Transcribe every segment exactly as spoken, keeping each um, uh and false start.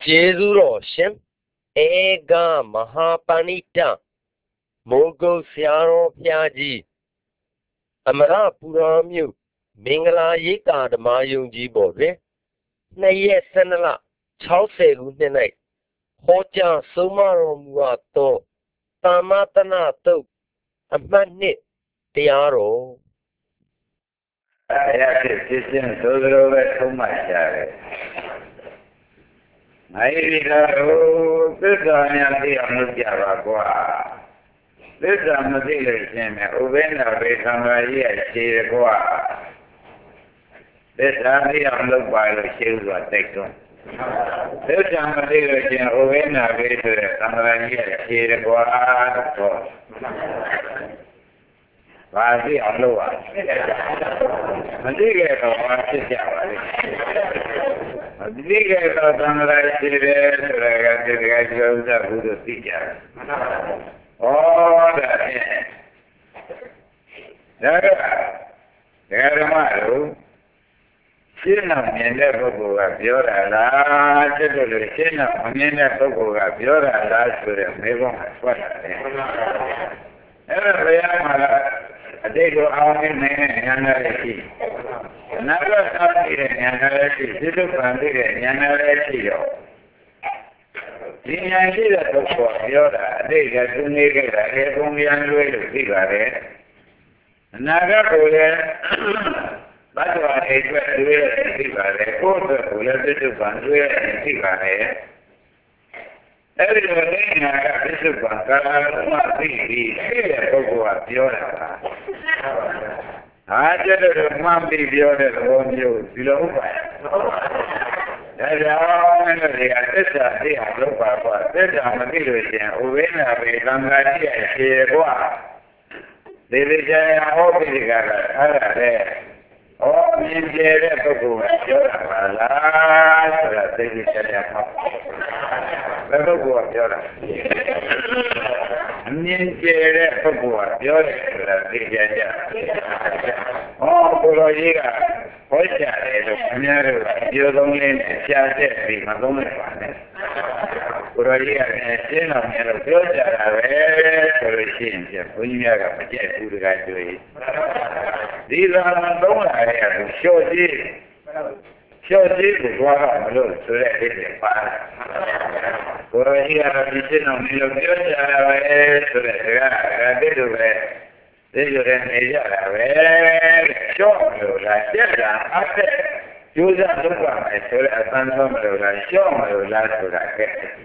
ကျေးဇူးတော်ရှင်ဧကမဟာပဏိတမိုးကုတ်ဆရာတော်ဘုရားကြီးအမရပူရာမြို့မင်္ဂလာရိပ်သာဓမ္မယုံကြီးပေါ်တွင်နှစ်ရက်ဆယ်နှစ်လ၆၀ခုနှစ်၌ဟောကြားဆုံးမတော်မူအပ်သောသမ္မာတနတုတ်အမှတ်နှစ်တရားတော်အဲ့ဒါဖြစ်ဖြစ်ချင်းသို့တော်ပဲသုံးမှကြတယ်။နိုင်ရီတော်သစ္စာများသိအောင်လုပ်ကြပါကွာ။သစ္စာမသိလို့ရှင်နဲ့ဥပိ္ပနာဘေခံပါကြီးရဲ့ခြေကွာ။သစ္စာသိအောင်လုပ်ပါလို့ရှင်းစွာတိုက်တွန်း။သစ္စာမသိလို့ရှင်ဥပိ္ပနာဘေဆိုတဲ့သံဃာကြီးရဲ့ခြေကွာတော့ဘာသိအောင်လုပ်ပါမသိခဲ့တော့ဘာဖြစ်ကြပါလဲမသိခဲ့တော့သံဃာရှိတယ်ဆိုတာကဒီကကျောင်းသားဘုရားသိကြတယ်ဩဒါဖြင့်ဒါကဓမ္မတို့ရှင်းအောင်မြင်တဲ့ပုဂ္ဂိုလ်ကပြောတာလားစစ်တို့လို့ရှင်းအောင်မမြင်တဲ့ပုဂ္ဂိုလ်ကပြောတာလားဆိုတဲ့မေးခွန်းကထွက်လာတယ်အဲ့ဒါဘယ်မှာလဲအတိတ်ကိုအောင်နေနေတဲ့ဉာဏ်နဲ့ရှိအနာဂတ်အားဖြင့်ဉာဏ်နဲ့ရှိစိတ္တပံတဲ့ဉာဏ်နဲ့ရှိတော့ဒီဉာဏ်ရှိတဲ့ပုဂ္ဂိုလ်ကပြောတာအတိတ်ကသူနေခဲ့တာအဲဘုံဉာဏ်လွဲလို့သိပါတယ်အနာဂတ်ကိုလည်းဘတ်တော်အိတ်ပဲလွဲသိပါတယ်ကိုယ်အတွက်ကိုလည်းစိတ္တပံလွဲသိပါတယ်အဲ့ဒီလိုနေနာကပြစ္ဆုတ်ပါကာလမသိပြီးရှိတဲ့ပုဂ္ဂိုလ်ကပြောတာပါဟာကျတော့မှန်ပြီးပြောတဲ့သဘောမျိုးဒီလိုဟုတ်ပါရဲ့ဒါကြောင့်လည်းဒီအသစ္စာသိအောင်လုပ်ပါကွာသစ္စာမသိလို့ရှင်ဥပိ္ပနာဘေသံဃာကြီးရဲ့ခြေကွာဒီလိုကြရဟောပြီးကြတာအဲ့ဒါလေဩမြင်ကျတဲ့ပုဂ္ဂိုလ်ကပြောတာပါလားဆိုတာသိသိချင်ရမှာဘယ်ပုဂ္ဂိုလ်ကပြောတာအမြင်ကျတဲ့ပုဂ္ဂိုလ်ကပြောတယ်ဆိုတာသိကြကြဩဘုရားကြီးကဟောကြားတယ်လို့အများတို့ပြောသုံးလေးနဲ့ရှားတဲ့ပြီးမသုံးလိုက်ပါနဲ့ဘုရားကြီးကရှင်းတော်မြတ်လို့ပြောကြတာပဲဆိုလို့ရှိရင်ဘုန်းကြီးများကမကြိုက်ဘူးတကားတွေ့ဒီသာသုံးလာရတဲ့လျှော့ကြည့်လျှော့ကြည့်ကိုသွားတော့မလို့ဆိုတဲ့အိတ်ပါဘုရားကြီးကတော့ဒီရှင်းတော်မြတ်လို့ပြောကြတာပဲဆိုတဲ့ဒါကဒါတိတို့ပဲသိရတဲ့နေကြတာပဲလျှော့လို့လားပြက်တာအသက်ကျိုးစားလုပ်ပါမယ်ဆိုတဲ့အသံဆုံးမလို့လားလျှော့မလို့လားဆိုတာကဲ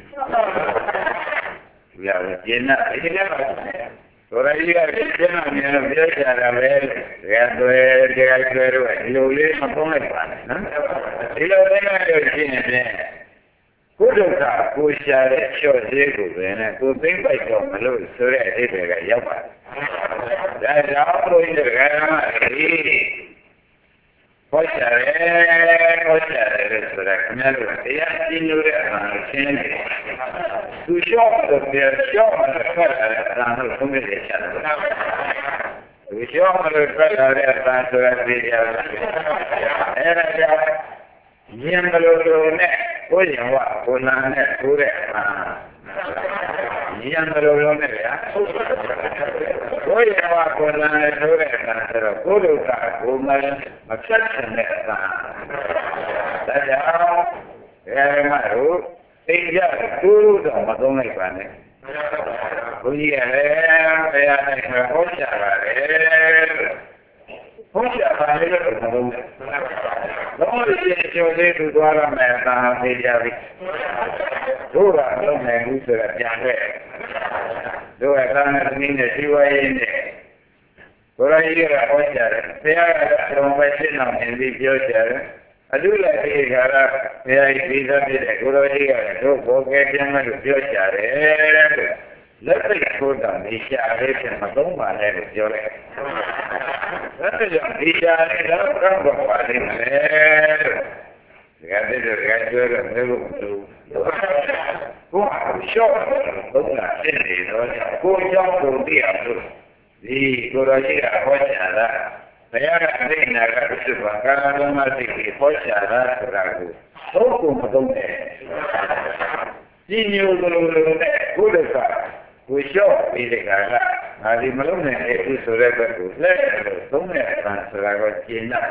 ဒီရကျင်းနာဒီလည်းပါဘုရားကြီးကကျင်းနာမြင်လို့ပြောကြတာပဲဒါတွေတရားတွေတော့ဒီလိုလေးမပုံလိုက်ပါနဲ့နော်ဒီလိုသိရလို့ရှိရင်ကိုယ်ဒုက္ခကိုရှာတဲ့လျှော့သေးကိုပဲနဲ့ကိုသိမ့်ပိုက်တော့မလို့ဆိုတဲ့အအိတ်တွေကရောက်ပါတယ်ဒါကြောင့်ဘုရားကဒီဟောရှာတယ်ဟောရှာတယ်ဆိုတာခင်ဗျားတို့တရားရှင်းလို့တဲ့အမှန်ရှင်းတယ်သူလျှော့တော့ပြလျှော့မှဖတ်တယ်အမှန်ကိုသုံးရချင်တယ်သူလျှော့မှဖတ်တယ်အမှန်ဆိုတာသိကြတယ်အဲ့ဒါကြောင့်ဉာဏ်ဘလို့လို့နဲ့ကိုယ်ရင်ဝကိုယ်နာနဲ့ကိုယ်တဲ့အမှန်ဉာဏ်ဘလို့လို့နဲ့ဗျာကိုယ်ရင်ဝကိုယ်နာနဲ့ကိုယ်တဲ့အမှန်ဆိုတော့ကိုယ်ဒုက္ခကိုယ်မမဖြတ်ချင်တဲ့အမှန်ဒါကြောင့်ဓမ္မတို့သိကြတူတော့မသုံးလိုက်ပါနဲ့ဘုန်းကြီးကလည်းဘုရားနဲ့ဟောကြားပါတယ်ဟောကြားပါတယ်လို့မသုံးနဲ့တော့ဒီကျော်လေးသူသွားရမယ်သာသိကြပြီတို့ကလုံးနေဘူးဆိုတာပြန်ခဲ့တို့ကသာနဲ့သမီးနဲ့ရှိဝါရေးနဲ့ဘုရားကြီးကဟောကြားတယ်ဘုရားကတော့ပဲရှင်းအောင်သင်ပြီးပြောကြတယ်အတုလည်းဒီခါကဘုရားကြီးပြီးသားဖြစ်တဲ့ကိုရောကြီးကတို့ဘောကဲပြန်မယ်လို့ပြောကြတယ်လို့လက်သိကိုယ်တော်နေရှာလေးပြန်မသုံးပါနဲ့လို့ပြောလိုက်အဲ့ဒါကြောင့်ဒီရှာလေးတော့ကောင်းတော့ပါလိမ့်မယ်လို့ဒီကတည်းကကြိုးရမယ်လို့သူကိုရှော့ဘုရားရှင်းနေတော့ကိုကြောင့်ကိုသိအောင်လို့ဒီကိုရောကြီးကဟောကြားတာဘုရားကအိနာကပြစ်ပါကာလလုံးမသိပြီးဟောကြားတာဆိုတာကိုသုံးကုန်မသုံးနဲ့ကြီးညိုလိုလိုနဲ့ကိုယ်တည်းကကိုလျှော့ပြီးတဲ့ကကငါဒီမလုံးနဲ့အခုဆိုတဲ့ဘက်ကိုလက်လို့သုံးတဲ့အခါဆိုတာကိုကျင့်တတ်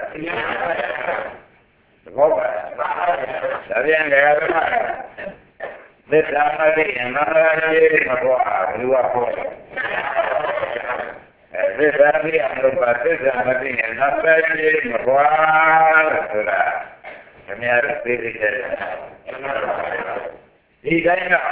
ဘောပါဒါပြန်ကြရမှာသစ္စာမသိရင်ငါလည်းမပေါ်အောင်လူကပေါ်အဲသစ္စာသိအောင်လို့ပါသစ္စာမသိရင်ငါလည်းမပေါ်ဆိုတာခင်ဗျားတို့သိသိကြတယ်ဒီတိုင်းက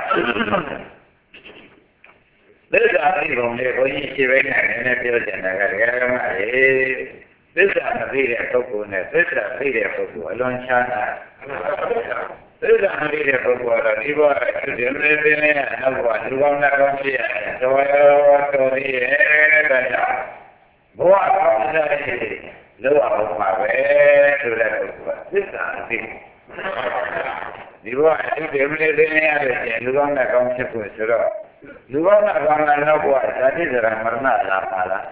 သစ္စာသိပုံလေးဘုန်းကြီးရှင်းပေးနိုင်တယ်ပြောချင်တာကဓမ္မလေးသစ္စာမသိတဲ့ပုဂ္ဂိုလ်နဲ့သစ္စာသိတဲ့ပုဂ္ဂိုလ်အလွန်ခြားနာသစ္စာမသိတဲ့ပုဂ္ဂိုလ်ကတော့ဒီဘဝသူဒီလိုလေးလေးနဲ့နောက်ဘဝလူကောင်းနာကောင်းဖြစ်ရတယ်တော်ရောတော်ရည်ရဲ့ဒါကြောင့်ဘဝကောင်းတဲ့လောကဘုံမှာပဲဆိုတဲ့ပုဂ္ဂိုလ်ကသစ္စာသိဒီဘဝသူဒီလိုလေးလေးနဲ့ရတဲ့လူကောင်းနာကောင်းဖြစ်ဖို့ဆိုတော့လူကောင်းနာကောင်းလာတော့ဘဝဇာတိဇရာမရဏလာပါလား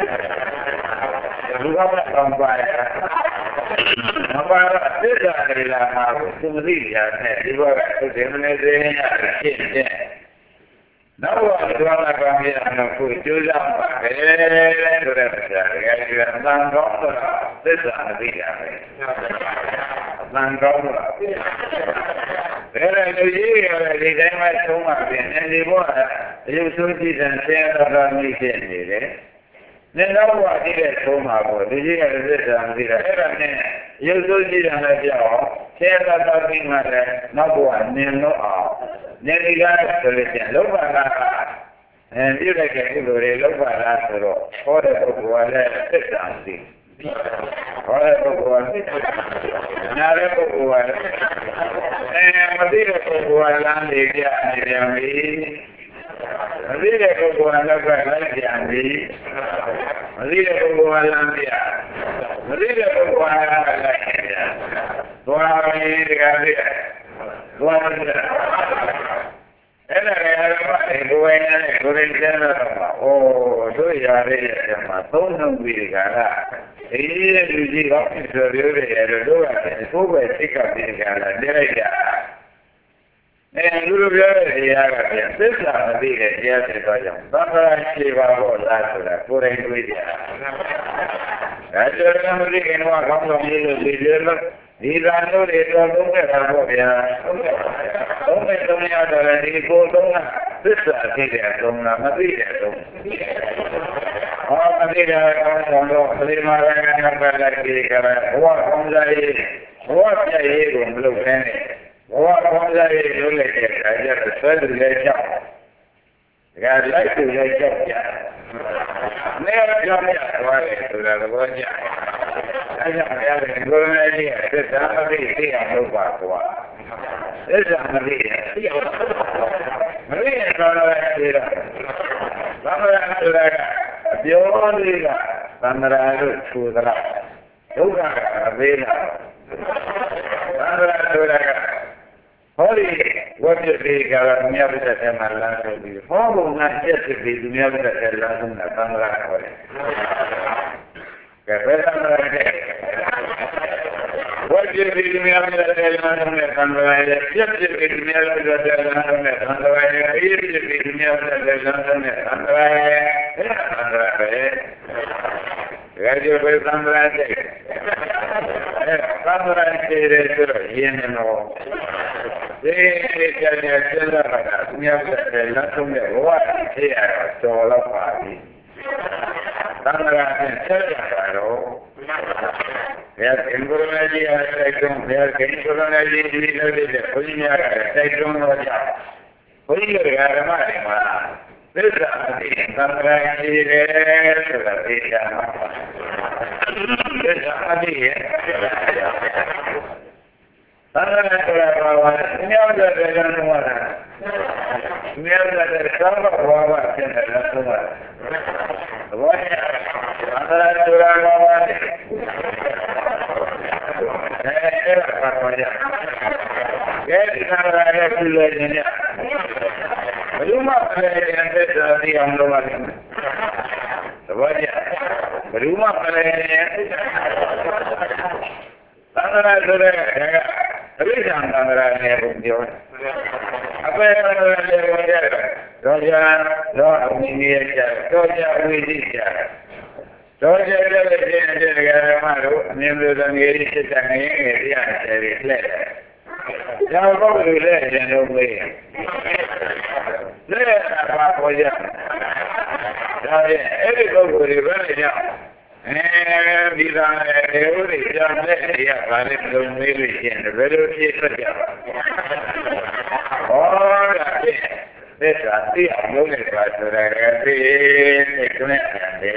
လူကောင်းနာကောင်းပါရဲ့မပါတော့သစ္စာတွေလာမှာကိုသူမသိကြနဲ့ဒီဘဝသူဒီလိုလေးလေးနဲ့ရတဲ့ဖြစ်တဲ့နောက်ဘဝလူကောင်းနာကောင်းပြရအောင်ကိုကြိုးစားပါပဲဆိုတဲ့ဆရာကဒီကံကောင်းတော့သစ္စာမသိကြဘူးအမှန်ကောင်းတော့ဘယ်လိုလူကြီးရလဲဒီတိုင်းမှသုံးပါပြင်ဒီဘဝအယုဆိုးကြည့်တဲ့ဆရာတော်မိဖြစ်နေတယ်။နေတော့ဘဝတည်းတဲ့သုံးပါပေါ့လူကြီးကသစ္စာမသိတာအဲ့ဒါနဲ့အယုဆိုးကြည့်တယ်လည်းပြောင်းဆရာတော်ပြီးမှလည်းနောက်ဘဝနင်လို့အောင်နေဒီကဆိုလို့ရှိရင်လောဘကအဲပြုလိုက်တဲ့ကုသိုလ်တွေလောဘလားဆိုတော့ဟောတဲ့ပုဂ္ဂိုလ်ကလည်းသစ္စာသိဟောတဲ့ပုဂ္ဂိုလ်ကနားတဲ့ပုဂ္ဂိုလ်ကအဲမသိတဲ့ပုဂ္ဂိုလ်ကလမ်းလေးပြနေပြန်ပြီမသိတဲ့ပုဂ္ဂိုလ်ကလည်းလိုက်ပြန်ပြီမသိတဲ့ပုဂ္ဂိုလ်ကလမ်းပြမသိတဲ့ပုဂ္ဂိုလ်ကလည်းလိုက်ပြန်သွားရင်ဒီကနေ့သွားတယ်အဲ့ဒါလည်းအမှန်ကိုယ်ဝင်နေတဲ့ကိုယ်ရင်းကျမ်းတော့မှာအိုးတို့ရတဲ့တဲ့မှာသုံးနှုတ်ပြီးကြတာဒီလူကြီးကောင်းဆိုပြောရတယ်တို့ကကိုယ်ပဲစိတ်ကပြီးကြတာတည်းလိုက်ကြအဲလူလိုပြောတဲ့နေရာကပြန်သစ္စာမသိတဲ့တရားတွေတော့ကြောင့်သံဃာရှိပါတော့လားဆိုတာကိုယ်တိုင်တွေးကြတာဒါကြောင့်မသိခင်ကကောင်းဆောင်ရေးလို့ဒီလိုလို့ဒီသာတို့တွေတော့သုံးခဲ့တာပေါ့ဗျာသုံးခဲ့သုံးရတော့ဒီကိုယ်သုံးကသစ္စာသိတဲ့သုံးလားမသိတဲ့သုံးဟောမသိတဲ့ကောင်းဆောင်တော့ပရိမာရကနာပါလိုက်ပြီးကြတယ်ဘဝကောင်းစားရေးဘဝပြည့်ရေးကိုမလုပ်ဘဲနဲ့ဘဝကောင်းစားရေးလုပ်လိုက်တဲ့အခါကျတော့ဆွဲသူလည်းကြောက်ဒါကလိုက်သူလည်းကြောက်ကြနေရာကြောက်ရသွားတယ်ဆိုတာသဘောကျအဲကြောင့်လည်းကိုယ်နဲ့ကြီးသစ္စာမသိသိအောင်လုပ်ပါကွာသစ္စာမသိရင်သိအောင်မသိရင်တော့လည်းသိတော့သံဃာဆိုတာကပြောလေးကသံဃာတို့ထူသလားဒုက္ခကအသေးလားသံဃာဆိုတာကဟောဒီဝတ်ပြည့်ကလည်းမြတ်ပြတ်တဲ့မှာလာဆိုပြီးဟောဘုံကပြည့်စုံပြီးမြတ်ပြတ်တဲ့လာဆုံးတာသံဃာခေါ်တယ်ကဲဘယ်သံဃာလဲဝတ်ပြည့်ပြီးမြတ်ပြတ်တဲ့လာဆုံးတဲ့သံဃာရဲ့ပြည့်စုံပြီးမြတ်ပြတ်တဲ့လာဆုံးတဲ့သံဃာရဲ့အေးပြည့်ပြီးမြတ်ပြတ်တဲ့လာဆုံးတဲ့သံဃာရဲ့အဲ့ဒါသံဃာပဲဒါကြောင့်ဘယ်သံဃာတဲ့အဲသံဃာတဲ့ဆိုတော့ရင်းနေတော့ဒီကြတဲ့ကျန်တာကမြတ်တဲ့လက်ဆုံးတဲ့ဘဝဖြစ်ရတော့တော်တော့ပါပြီသံဃာနဲ့ဆက်ရတာတော့ဘယ်ကင်္ဂုရမကြီးအားတိုက်တွန်းဘယ်ကင်္ဂုရမကြီးဒီလိုလေးတဲ့ဘုရားများကတိုက်တွန်းတော့ကြဘုရားဓမ္မတွေမှာသစ္စာအတိသံဃာကြီးတယ်ဆိုတာသိကြမှာသစ္စာအတိရဲ့သံဃာဆိုတာဘာဝလဲမြောက်တဲ့ကံလုံးဝလားမြောက်တဲ့သံဃာဘာဝဖြစ်တယ်လားဆိုတာဘောရသံဃာဆိုတာဘာဝလဲအဲအဲ့ဒါဘာဝလဲကဲဒီသံဃာရဲ့ပြုလို့နေတယ်ဘယ်လိုမှလည်းရင်သက်သာသိအောင်လုပ်ရတယ်သဘောကျဘယ်လိုမှလည်းရင်သံဃာဆိုတဲ့ကအဘိဓမ္မာသံဃာနဲ့ဘုပြောအပေလည်းဝင်ကြတော့ကြာတော့အမိနေကြတော့ကြာဝိသိကြတော့ကြာလည်းကျင်းတဲ့ကရမတို့အမြင်လိုငယ်လေးစစ်တဲ့ငယ်ငယ်တရားတွေလှည့်တယ်။ဒါပုဂ္ဂိုလ်လည်းကျင်လို့မေးလက်ပါပေါ်ကြ။ဒါဖြင့်အဲ့ဒီပုဂ္ဂိုလ်တွေဘယ်နဲ့ကြောင့်အဲဒီကလည်းဥရိကြောင့်လည်းတရားပါလိမ့်လို့မေးလို့ရှိရင်ဘယ်လိုဖြေထွက်ကြပါ့။ဟောဒါဖြင့်သစ္စာသိအောင်လုပ်နေပါဆိုတာကသိနေကြတယ်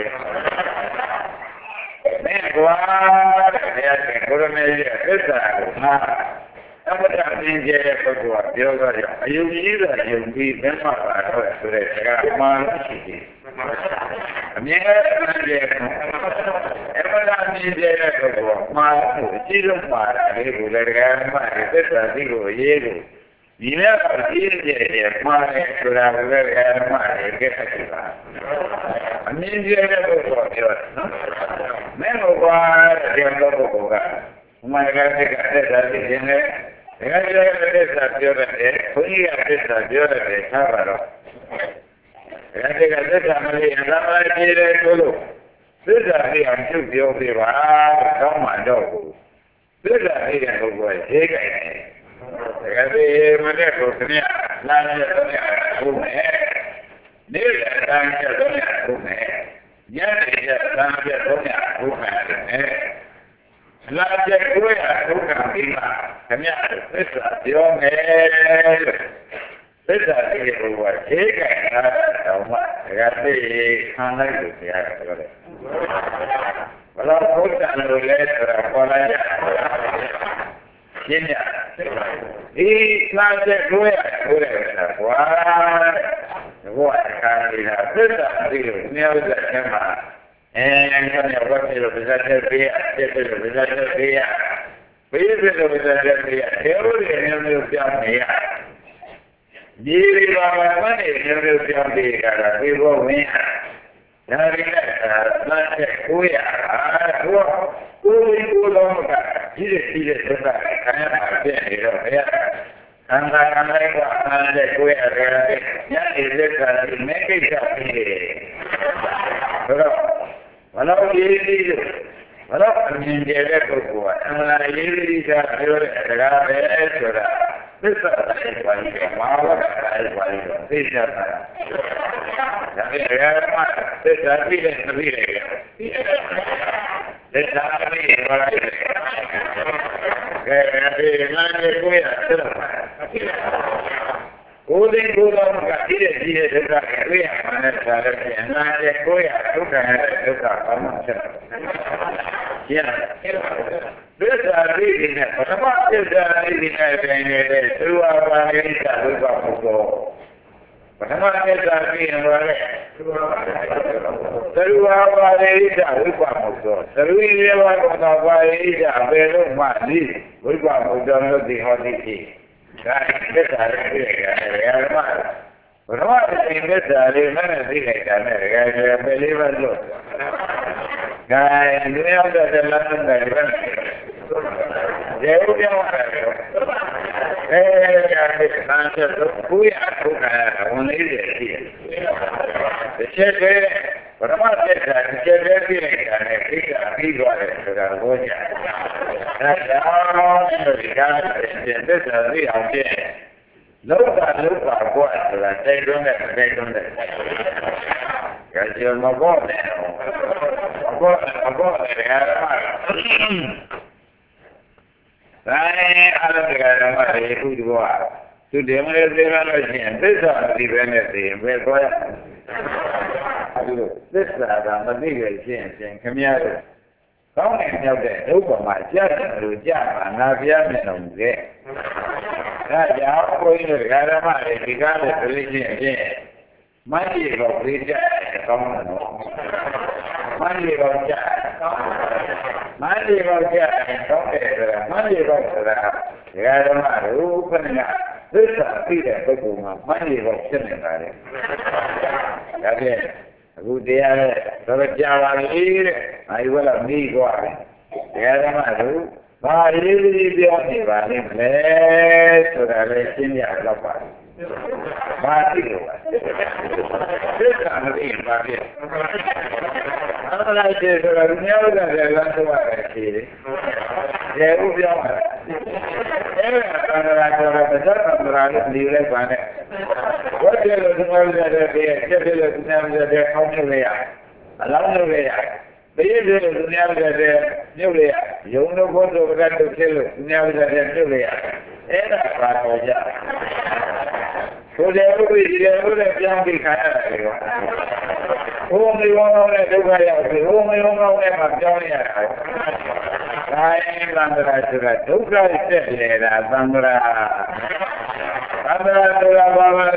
။မင်းကွာတရားရှင်ကိုရမေရဲ့သစ္စာကိုငါအမှန်တရားသိကျတဲ့ပုဂ္ဂိုလ်ကပြောကြတယ်အယုံကြည်တာယုံကြည်ဘယ်မှာပါတော့ဆိုတဲ့စကားမှန်လို့ရှိတယ်အမြဲတမ်းကြည့်အမှန်တရားသိကျတဲ့ပုဂ္ဂိုလ်ကမှန်လို့အကြည့်လို့မှာတယ်ကိုလည်းတရားမှန်သစ္စာသိကိုရေးလို့ဒီနေ့အကြည့်ကျတဲ့မှန်တယ်ဆိုတာကလည်းတရားမှန်တယ်ကြည့်တယ်ပါအမြင်ကျတဲ့ပုဂ္ဂိုလ်ပြောတယ်နော်မင်းတို့ကတရားတော်ပုဂ္ဂိုလ်ကမင်္ဂလာတိကသက်သာသိခြင်းနဲ့ဒကာကြီးရဲ့သစ္စာပြောတဲ့ဘုန်းကြီးကသစ္စာပြောတဲ့ထားပါတော့ဒကာကြီးကသစ္စာမလေးအလားမပြေတယ်ဆိုလို့သစ္စာလေးအောင်ပြုပြောပြပါတောင်းမှတော့ဘူးသစ္စာလေးတဲ့ပုဂ္ဂိုလ်ရဲ့ဈေးကြိုင်တယ်ဒကာကြီးမတဲ့ကိုခင်ဗျာလာတဲ့တော့ဘုမယ်နေတဲ့တန်ကျတော့ဘုမယ်ညနေကျတန်ကျတော့ဘုမယ်လာကြကိုရဒုက္ခပြီးမှခင်ဗျာသစ္စာပြောမယ်သစ္စာသိတဲ့ဘုရားဈေးကံတာတော့မှဒကာသိခံလိုက်လို့ဆရာကပြောတယ်ဘလို့ဘုရားလိုလဲဆိုတာပေါ်လာရရှင်းရဒီလာကြကိုရကိုရတာကွာဘုရားခါနေတာသစ္စာသိလို့မြောက်တဲ့ထဲမှာအဲဒီကနေဝတ်ပြီးတော့ဗဇတ်တဲ့ပေးရတဲ့ပြီးတော့ဗဇတ်တဲ့ပေးရပေးပြီးတော့ဗဇတ်တဲ့ပေးရအဲလိုမျိုးမျိုးပြောင်းနေရဒီလိုပါမှနေမျိုးမျိုးပြောင်းနေကြတာဒီဘောဝင်ရဒါရီနဲ့လာတဲ့ကိုရဟိုကိုယ်ကိုယ်လုံးကကြီးတဲ့ကြီးတဲ့သစ္စာခံရတာပြည့်နေတော့ဘုရားသံဃာအလိုက်ကအမှန်တဲ့ကိုယ်ရတယ်ညနေသစ္စာဒီမဲ့ကိစ္စပြီးတယ်ဘယ်တော့ဘလို့ရေးပြီးဘလို့အမြင်ကျတဲ့ပုဂ္ဂိုလ်ကအမှန်ရေးပြီးကပြောတဲ့တရားပဲဆိုတာသစ္စာတိုင်းပါလိမ့်မာဝတ်တိုင်းပါလိမ့်သိကြတာဒါပေမဲ့သစ္စာပြီးတဲ့ပြီးတယ်သစ္စာပြီးပါလိမ့်ကဲဒီနာနေကိုရဆက်ပါကိုယ်လေးကိုယ်တော်ကကြည့်တဲ့ကြည့်တဲ့ဒုက္ခကိုတွေ့ရမှလည်းဒါလည်းအနာရဲ့ကိုယ်ရဒုက္ခရဲ့ဒုက္ခဘာမှဖြစ်တယ်။ကျန်သစ္စာရိတိနဲ့ပထမသစ္စာရိတိနဲ့ပြန်နေတဲ့သုဝါပါရိတဝိပ္ပပုဂ္ဂိုလ်ပထမသစ္စာပြီးရင်ဘာလဲသုဝါပါရိတဝိပ္ပပုဂ္ဂိုလ်သရုပ်ရေဝါကောပါရိတအပေလို့မှဒီဝိပ္ပပုဂ္ဂိုလ်လို့ဒီဟောတိဖြစ်ဒါသစ္စာလေးသိလိုက်တာဓမ္မဘုရားရှင်သစ္စာလေးနဲ့သိလိုက်တာနဲ့တကယ်ပဲလေးပဲလို့ဒါလူရောက်တဲ့လမ်းနဲ့ပဲကျေဥပြောင်းတာအဲဒါလေးဆန်းချက်လို့ကိုရထုတ်တာဝန်လေးတွေရှိတယ်တစ်ချက်တည်းပထမသစ္စာတစ်ချက်တည်းသိလိုက်တာနဲ့သိတာပြီးသွားတယ်ဆိုတာကိုကြားဒါကြောင့်ဒီကားသစ္စာသိအောင်ကျင့်လောကလောကကိုဆိုတာတိုက်တွန်းတဲ့တိုက်တွန်းတဲ့ကြည့်ရမဘောနဲ့ဘောဘောလည်းအားမတိုင်းအားလုံးကလည်းမရေခုဒီဘောသူတယ်မလေးသေးလို့ရှိရင်သစ္စာမသိဘဲနဲ့သိရင်ဘယ်သွားရအဲဒီလိုသစ္စာကမသိရခြင်းဖြင့်ခမည်းတော်ကောင်းတဲ့မြောက်တဲ့ဒုက္ခမှာကြားတယ်လို့ကြားမှာငါပြရမယ်လို့လေဒါကြောင့်ဘုန်းကြီးတို့ဓမ္မတွေဒီကားတဲ့ပြည့်ချင်းအပြင်မန်းကြီးကိုပြည့်ကြကောင်းတယ်နော်မန်းကြီးကိုကြားမန်းကြီးကိုကြားကောင်းတယ်ဆိုတာမန်းကြီးကိုဆိုတာဓမ္မတို့ခဏကသစ္စာသိတဲ့ပုဂ္ဂိုလ်မှာမန်းကြီးကိုဖြစ်နေတာလေဒါဖြင့်အခုတရားနဲ့တော့ကြားပါလေတဲ့အဲဒီကလည်းပြီးသွားတယ်ဓမ္မတို့မဘာလေးလေးပြောနေပါလိမ့်မယ်ဆိုတာလည်းရှင်းပြတော့ပါဘာသိလို့ပါသစ္စာမသိပါဘူးအဲ့ဒါကျတော့ညောတဲ့လမ်းသွားတယ်ရှိတယ်ကျေဥပြောမှာအဲ့ဒါကလည်းတော့တော့သက်သာလာလို့ဒီလိုက်ပါနဲ့ဝတ်တယ်လို့ဒီမှာလည်းတဲ့ချက်တယ်လို့ဒီမှာလည်းတဲ့အောင်းနေရအလောင်းလို့ရဘယ်လိုလဲသူများကြတဲ့မြုပ်လေယုံလို့ဘုဒ္ဓဘုရားတို့ဖြစ်လို့သူများကြတဲ့မြုပ်လေအဲ့ဒါပါတော့ကြဘုရားဥပ္ပိဒီဘုရားပြောင်းပြီးခါရတယ်ကောဘုံမေဝောင်းနဲ့ဒုက္ခရောက်ပြီဘုံမေဝောင်းနဲ့မှပြောင်းရတာဒါရင်သံဃာဆိုတာဒုက္ခတက်နေတာသံဃာသံဃာဆိုတာဘာလဲ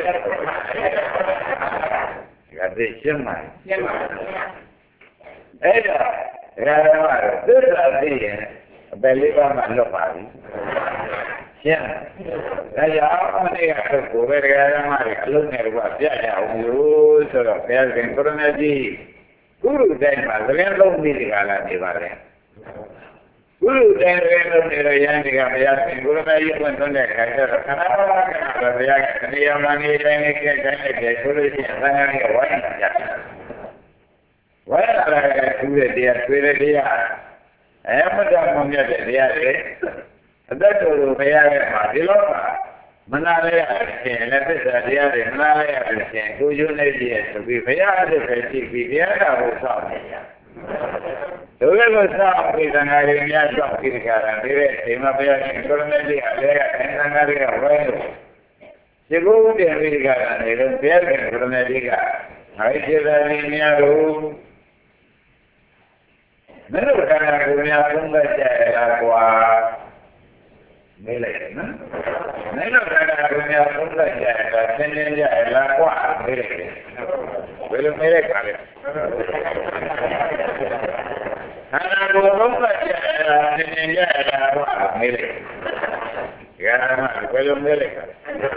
ဒါသိရှင်းမှာရှင်းပါအဲ့ဒါရာဇဝသစ္စာသိရင်အပယ်လေးပါးမှလွတ်ပါပြီရှင်းဒါကြောင့်မနေ့ကတော့ကိုယ်ပဲရာဇဝတွေအလုံးနဲ့တော့ပြရအောင်လို့ဆိုတော့ဘုရားရှင်ကိုရမကြီးကုရုတိုင်းမှာသတင်းလုံးပြီးဒီကလာနေပါလေကုရုတိုင်းတွေလုံးနေတော့ရန်ဒီကဘုရားရှင်ကိုရမကြီးပွင့်သွင်းတဲ့ခါကျတော့ခဏခဏဘုရားကနေရာမနေတိုင်းနဲ့ကြိုက်တိုင်းနဲ့ဆိုလို့ရှိရင်သံဃာကြီးဝိုင်းကြတယ်ဝဲလာတဲ့သူတွေတရားဆွေးတဲ့တရားအဲမတမမြတ်တဲ့တရားတွေအသက်တော်ကိုဘုရားရဲ့မှာဒီလောကမနာလဲရခြင်းလည်းသစ္စာတရားတွေမနာလဲရခြင်းကိုကျိုးနေပြည့်ဆိုပြီးဘုရားအစ်ပဲကြည့်ပြီးတရားတော်ကိုစောင့်နေရဒုက္ခကိုစောင့်ပြီးသံဃာတွေများစောင့်ပြီးကြတာဒီတဲ့ဒီမှာဘုရားရှင်ကိုရမေကြီးအလဲကသံဃာတွေကဝဲလို့ဒီကိုပြန်ပြီးကြတာလေဘုရားရှင်ကိုရမေကြီးကအဲ့ဒီသာရင်းများတို့မင်းတို့ကလည်းကိုများသုံးသက်ကြရတာကွာမေးလိုက်နော်မင်းတို့ကလည်းကိုများသုံးသက်ကြရတာသင်နေကြရလားကွာမေးလိုက်ဘယ်လိုမေးလိုက်ပါလဲဟာကိုသုံးသက်ကြရတာသင်နေကြရလားကွာမေးလိုက်ကြရမှာဘယ်လိုမေးလိုက်ပါလဲ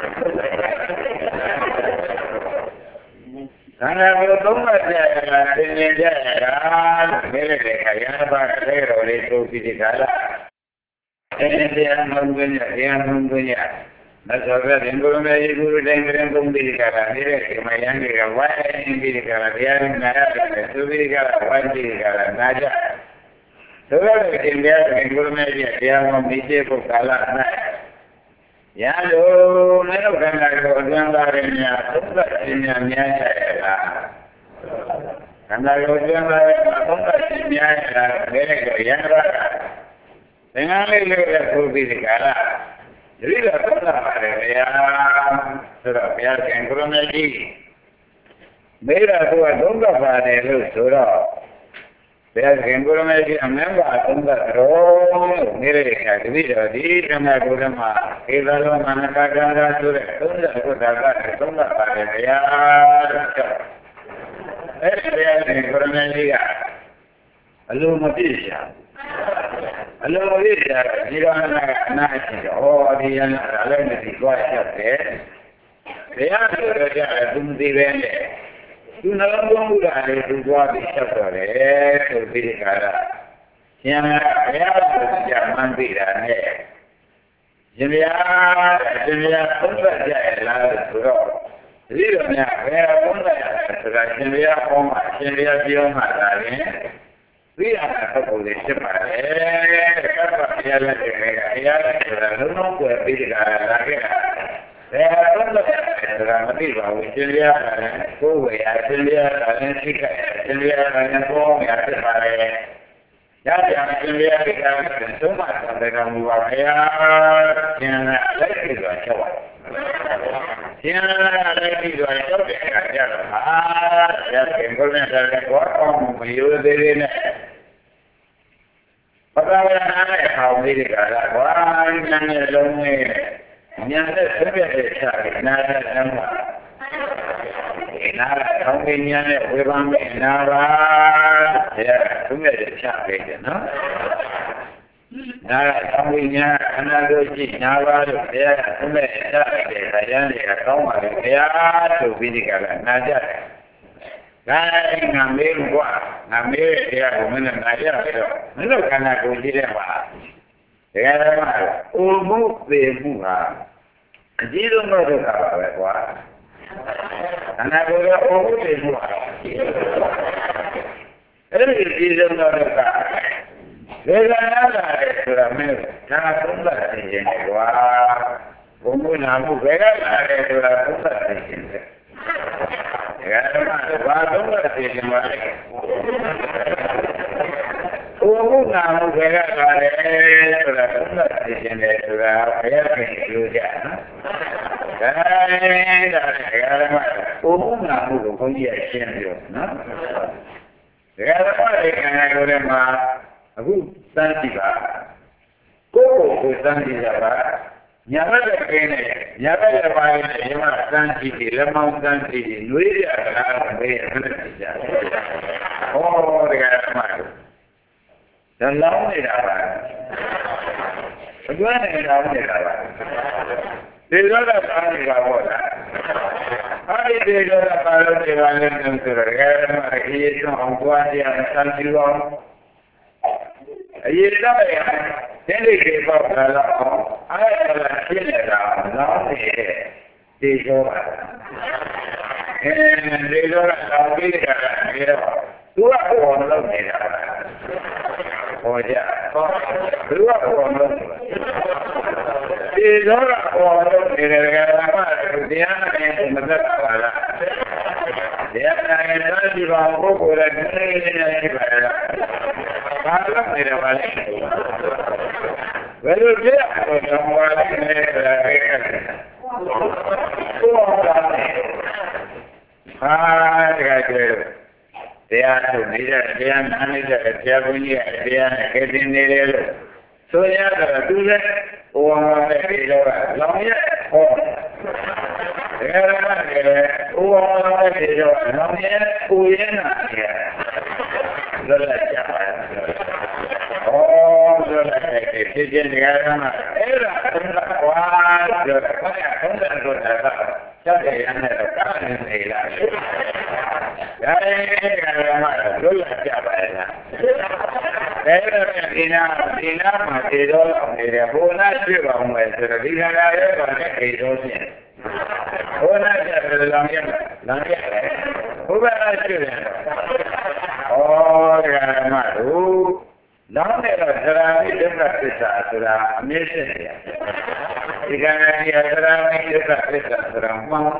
သံဃာကိုသုံးမှတ်ကြရတာသင်မြင်ကြရတာမဲတဲ့ခါရဟန်းပါတဲ့တော်လေးသို့ပြီးဒီကလာအဲဒီတရားမှန်ကွင်းရတရားမှန်ကွင်းရမသောဘရင်ကိုယ်မေကြီးကုတိုင်းကရင်သုံးပြီးဒီကလာနေတဲ့ဒီမယန်းတွေကဝိုင်းပြီးဒီကလာတရားနာရတယ်သူပြီးဒီကလာဝိုင်းပြီးဒီကလာနာကြသို့တော်ရှင်တရားရှင်ကိုယ်မေကြီးတရားမှမိစေဖို့ကာလ၌ရလို့မင်းတို့ခန္ဓာကိုအတွင်းသားရင်းများသုတ်ခြင်းများများကြရလားခန္ဓာကိုအတွင်းသားရင်းမှာသုတ်ခြင်းများရလားဒါနဲ့ကြရန်တာသင်္ဃာလေးလေးရဆိုပြီးဒီကလာဒီလိုသုတ်လာပါတယ်ဗျာဆိုတော့ဘုရားရှင်ကိုရမကြီးမေးတာကသုံးတော့ပါတယ်လို့ဆိုတော့ဘုရားရှင်ကိုရမကြီးအမင်းပါသုံးတော့နေတဲ့အခါတတိတော်ဒီဓမ္မကိုဓမ္မဧသလောမနကကာရဆိုတဲ့သုံးတော့ဘုရားကသုံးတော့ပါတယ်ဗျာအဲ့ဒီဘုရားရှင်ကိုရမကြီးကအလိုမပြည့်ရှာအလိုမပြည့်ရှာဒီတော့အနာရှိတော့ဟောဒီရန်အလည်းမသိသွားချက်တယ်ဘုရားဆိုတော့ကြသူမသိပဲနဲ့သူနှလုံးသွင်းမှုတာလေသူသွားပြီးချက်တော်တယ်ဆိုပြီးဒီကရာရှင်ဘုရားဆိုကြမှန်းသိတာနဲ့ရှင်ဘုရားရှင်ဘုရားသုံးသက်ကြရလားဆိုတော့ဒီလိုများဘယ်သုံးသက်ရလဲဆိုတာရှင်ဘုရားဟောမှာရှင်ဘုရားပြောမှာဒါရင်သိရတာပုဂ္ဂိုလ်တွေဖြစ်ပါတယ်ကပ္ပဘုရားလည်းတကယ်အရာဆိုတာလုံးလုံးကိုပြီးဒီကရာလာခဲ့တာဘယ်တော့လဲဆိုတာမသိပါဘူးရှင်ရတာလည်းကိုယ်ဝေရရှင်ရတာလည်းသိခဲ့ရှင်ရတာလည်းဘောင်းရဖြစ်ပါလေရကြရှင်ရတဲ့ကံသုံးပါးတဲ့ကံမူပါဗျာရှင်ရလည်းပြီးတော့ချက်ပါရှင်ရလည်းပြီးတော့ချက်တဲ့အခါကျတော့ဟာရတဲ့ကိုယ်နဲ့လည်းဘောအောင်မယူသေးသေးနဲ့ပထမနာနဲ့ဟောင်းလေးကလာကွာဉာဏ်နဲ့လုံးနဲ့ဉာဏ်နဲ့ဆွေးပြတဲ့ခြားနားနဲ့အမှနားထောင်းဉာဏ်နဲ့ဝေဘာမေနာပါအဲဆွေးပြတဲ့ခြားပဲနော်နားထောင်းဉာဏ်ခန္ဓာကိုယ်ကြည့်နာပါလို့ဘုရားကဆွေးပြတဲ့ခြားတဲ့ခါရန်တွေကကောင်းပါလေဘုရားဆိုပြီးဒီကလာနာကြတယ်ဒါငါမေးကွာငါမေးတဲ့တရားကိုမင်းနဲ့နာကြတော့မင်းတို့ခန္ဓာကိုယ်ကြည့်တဲ့ပါတရားဓမ္မအိုမှုပေမှုဟာအကြီးဆုံးသောဒုက္ခပါပဲကွာအနာကိုယ်ကအိုမှုပေမှုဟာအဲ့ဒီအကြီးဆုံးသောဒုက္ခဝေဒနာလာတယ်ဆိုတာမင်းဒါသုံးသပ်သိခြင်းကွာဘုံမှုနာမှုဝေဒနာလာတယ်ဆိုတာသုံးသပ်သိခြင်းပဲတရားဓမ္မဘာသုံးသပ်သိခြင်းပါလဲဘုံမှုနာမှုဝေဒနာလာတယ်ဆိုတာသုံးသပ်သိခြင်းတယ်ဆိုတာဘယ်လိုပြောကြနော်ဒါနဲ့ဒါတရားဓမ္မဘုံမှုနာမှုကိုဘုန်းကြီးကရှင်းပြောနော်တရားဓမ္မရဲ့ခန္ဓာကိုယ်ထဲမှာအခုစမ်းကြည့်ပါကိုယ်ကိုစမ်းကြည့်ကြပါညာဘက်ကခင်းနေညာဘက်ကပိုင်းနဲ့ဒီမှာစမ်းကြည့်တယ်လက်မောင်းစမ်းကြည့်တယ်နှွေးရတာပဲအဲ့ဒါကြည့်ကြဟောတရားဓမ္မဒါလောင်းနေတာပါအတွင်းနဲ့လောင်းနေတာပါဒီလိုတော့ပါနေတာပေါ့လားအဲ့ဒီဒီလိုတော့ပါလို့ဒီပါလဲဆိုတော့တရားဓမ္မအရေးဆုံးအောင်ကြွားကြရစမ်းကြည့်အောင်အရေးတော့ရတဲ့ဒီကေပေါ့လာတော့အဲ့ဒါကရှင်းနေတာတော့နေတဲ့ဒီလိုပါအဲဒီလိုတော့ပြီးကြတာဒီတော့သူကပေါ်လို့နေတာဟောကြသူကပေါ်လို့ဒီလိုကပေါ်လို့နေတယ်ကမှတရားနဲ့မသက်ပါလားတရားနဲ့လည်းဒီပါဘုကိုယ်လည်းနည်းနည်းလေးပါလားဘာလို့နေရပါလဲဘယ်လိုလဲတော့ဘာလဲနေတာလဲဘုရားဟာတကယ်ကျတရားထုတ်နေတဲ့တရားနာနေတဲ့တရားဘုန်းကြီးကတရားနဲ့ကြည်နေတယ်လို့ဆိုရတော့သူလည်းဟိုဟာလည်းဒီတော့လောင်ရဲ့ဟောတရားရမှာလည်းဟိုဟာလည်းဒီတော့လောင်ရဲ့ကိုရင်းနာတယ်လောလိုက်ကြပါဟောလောလိုက်တဲ့ဖြစ်ခြင်းတရားရမှာအဲ့ဒါကွာဆိုတော့ဘာရထုံးတယ်ဆိုတာကကြောက်ရရနဲ့တော့ကားနေနေလားဒါလည်းကမှလွတ်လပ်ကြပါရဲ့လားဒါလည်းဒီနာဒီနာမှာဒီတော့နေတယ်ဘုရားပြပါအောင်ပဲဆိုတော့ဒီခန္ဓာရဲ့ဘာနဲ့ဒီတော့ဖြစ်ဘုရားပြတယ်လောင်ရလောင်ရတယ်ဘုရားပြတယ်ဩဒါမှတို့လောင်တဲ့တော့သရာမိဒုက္ခသစ္စာဆိုတာအမြဲတည်းဒီကံရသရာမိဒုက္ခသစ္စာဆိုတာမှန်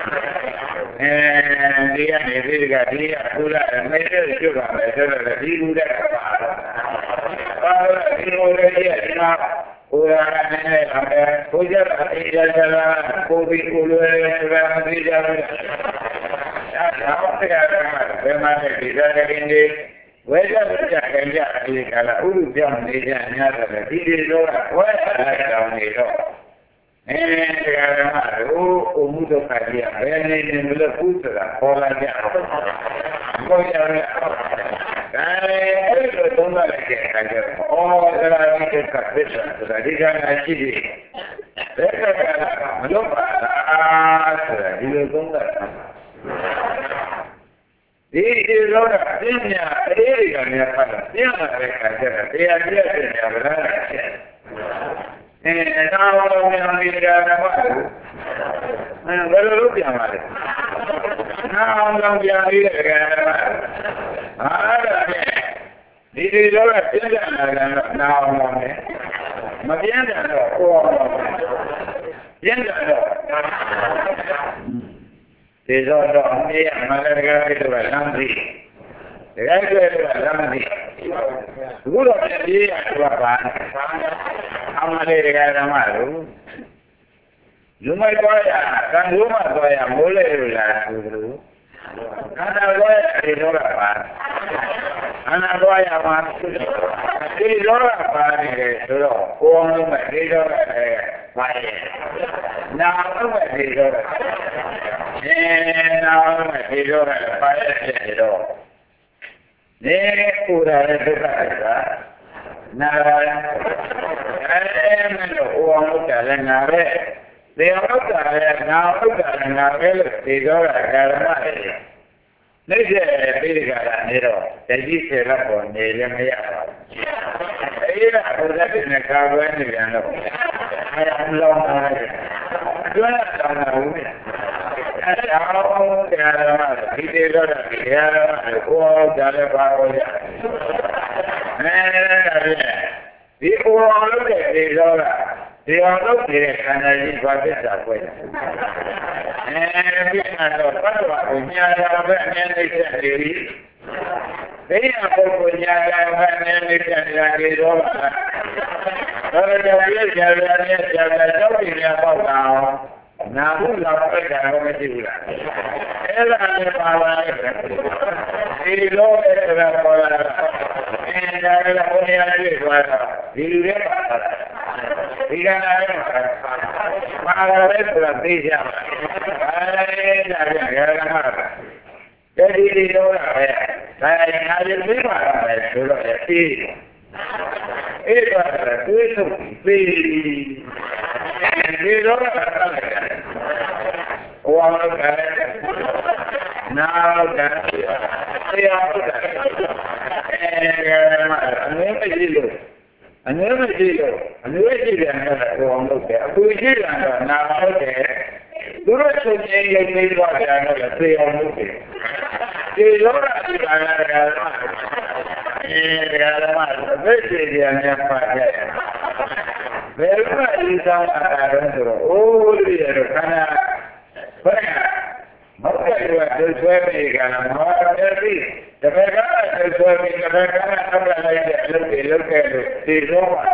အဲဒီကနေဒီကဒီကဘုရားအမေတဲ့ကျွတ်ပါမယ်ဆိုတော့ဒီဘုရားကပါပါဒီလိုလေဒီမှာဘုရားနဲ့လည်းဘုရားအတိအကျလာကိုပြီးကိုလွယ်ဆိုတာမသိကြဘူးအဲဒါတရားဓမ္မဘယ်မှာလဲဒီကနေ့နေဝေဒနာကြခင်ကြဒီကလာဥဒုပြောင်းနေကြများတယ်ဒီဒီလိုကဝဲလာတောင်းနေတော့အဲဒီကရမတို့အမှုဒုက္ခကြီးဘယ်နေနေလို့ကုသတာပေါ်လာကြတော့ကိုယ်ရတယ်အဲဒီလိုသုံးသပ်လိုက်တဲ့အခါကျတော့ဩဒါလာဒီကသစ္စာဆိုတာဒီကနေ့ရှိပြီဘယ်ကကမလို့ပါလားဆိုတာဒီလိုသုံးသပ်တာဒီဒီလိုကပြညာအေးတွေကများဖတ်တာပြညာတဲ့ခါကျတော့တရားပြည့်တဲ့ညာဗလားချက်အဲနာဝလုံးများဒီကရမအဲဘယ်လိုလုပ်ပြန်ပါလဲနာဝလုံးပြန်ပြီးတဲ့ကရမဟာဒီဒီလိုကပြညာလာတယ်နာဝလုံးနဲ့မပြညာတော့ဟောပြညာတော့ဒီတော့တော့အမေမလည်းတကယ်လို့လမ်းသိတကယ်လို့လမ်းသိအခုတော့ပြေးရတော့ပါအမလေးတကယ်ဓမ္မလို့လူမိုက်သွားရကံလို့မှသွားရမိုးလေလို့လားသူတို့ခန္ဓာသွားရဒီတော့ပါခန္ဓာသွားရမှာဒီတော့ပါနေတယ်ဆိုတော့ကိုယ်လုံးမဲ့ဒီတော့လည်းပါရဲ့နာလုံးမဲ့ဒီတော့အဲနာလုံးမဲ့ဒီတော့ပါရဲ့ဖြစ်တော့ဒီပူရတဲ့ဒုက္ခကနာရအဲမလို့ဟောအောင်လုပ်တယ်လည်းငါပဲဒီအောင်လုပ်တယ်လည်းငါလုပ်တယ်လည်းငါပဲလို့ဒီတော့ဓမ္မတွေ Lấy về bây giờ là này rồi, tại vì sẽ là còn này là mấy à? Ấy là tôi đã biết là cao hơn thì là đâu, hay là không lâu rồi, chưa là lâu rồi. Sao cái là cái gì đó là cái là cô đã là bao nhiêu? Này này, đi cô lúc đấy đi rồi là, đi lúc thì cái này đi qua biết sao vậy? Eh, biết là bắt đầu nhà ra bên này sẽ đi. Thế là cô nhà ra bên này sẽ đi rồi. Rồi giờ biết giờ là giờ là cháu đi nhà bao nào. Nào cũng là phải cả cái gì là. Thế là người bảo là đi lô để là bảo là em ra là cô nhà đi rồi đi đến đi ra đây mà ra đây là đi ra đây là cái cái mà cái đi đi đâu là vậy cái nhà đi biết mà phải rồi đi ấy là cứ tục đi đi đâu là qua cái nào cái cái nếu cái gì được nếu cái gì được nếu cái gì là còn được cái tôi chỉ là nào cái tôi nói chuyện gì gì qua cái là tôi không được thì đó là cái là cái cái mà cái gì là phải về lúc này đi sang là rồi ôi rồi cái Maka dua sesuai dengan orang jadi, mereka sesuai dengan mereka orang lain lebih lebih di rumah.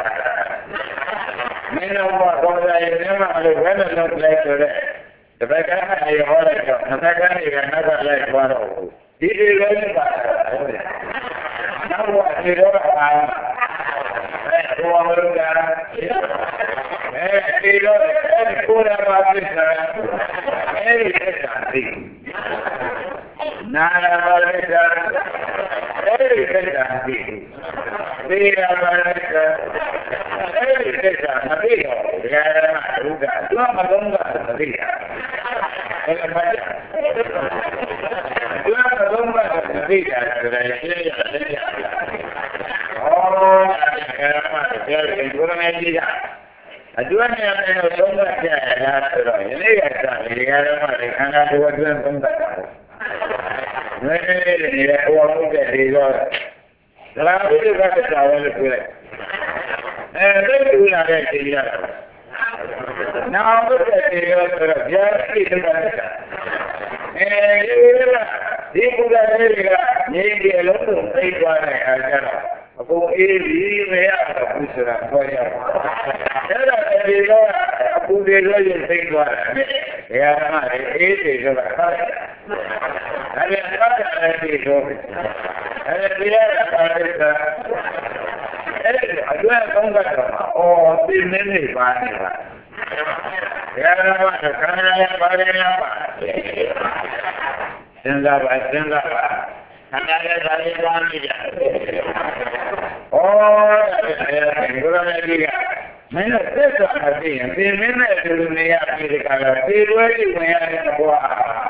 Minum orang lain memang lebih lebih lebih. Mereka ada orang itu, mereka ni kan ada lain baru. Ini lain baru. Nawa di rumah. Eh, orang orang. Eh, di rumah kurang apa sih? Eh, Nanti, nara mereka, eh nanti, dia mereka, eh nanti, dia juga, dua malam nanti, eh macam, dua malam nanti, oh, ada kurang lagi dah. Aduan yang saya tunggu saya ada ini kata ini kalau mereka ada dua bulan tunggu. Mereka ini orang muda di luar. Selalu juga ketawa lekuk. Eh, lekuk ada dia. Nama dia dia itu mereka. Eh, dia bukan dia, dia dia lekuk itu ada. Aku ini saya aku serah saya. Saya dia aku dia yang tinggal. Ya, ini juga. Ada apa ada itu? Ada dia ada. Eh, ada tunggu. Oh, ini ni pani. Ya, nama kerana pada apa? Sendal, sendal. Hanya dari kami je. Oh, kurang lagi. Mana tu hati. Di mana dunia ini kalau di luar ini yang buat.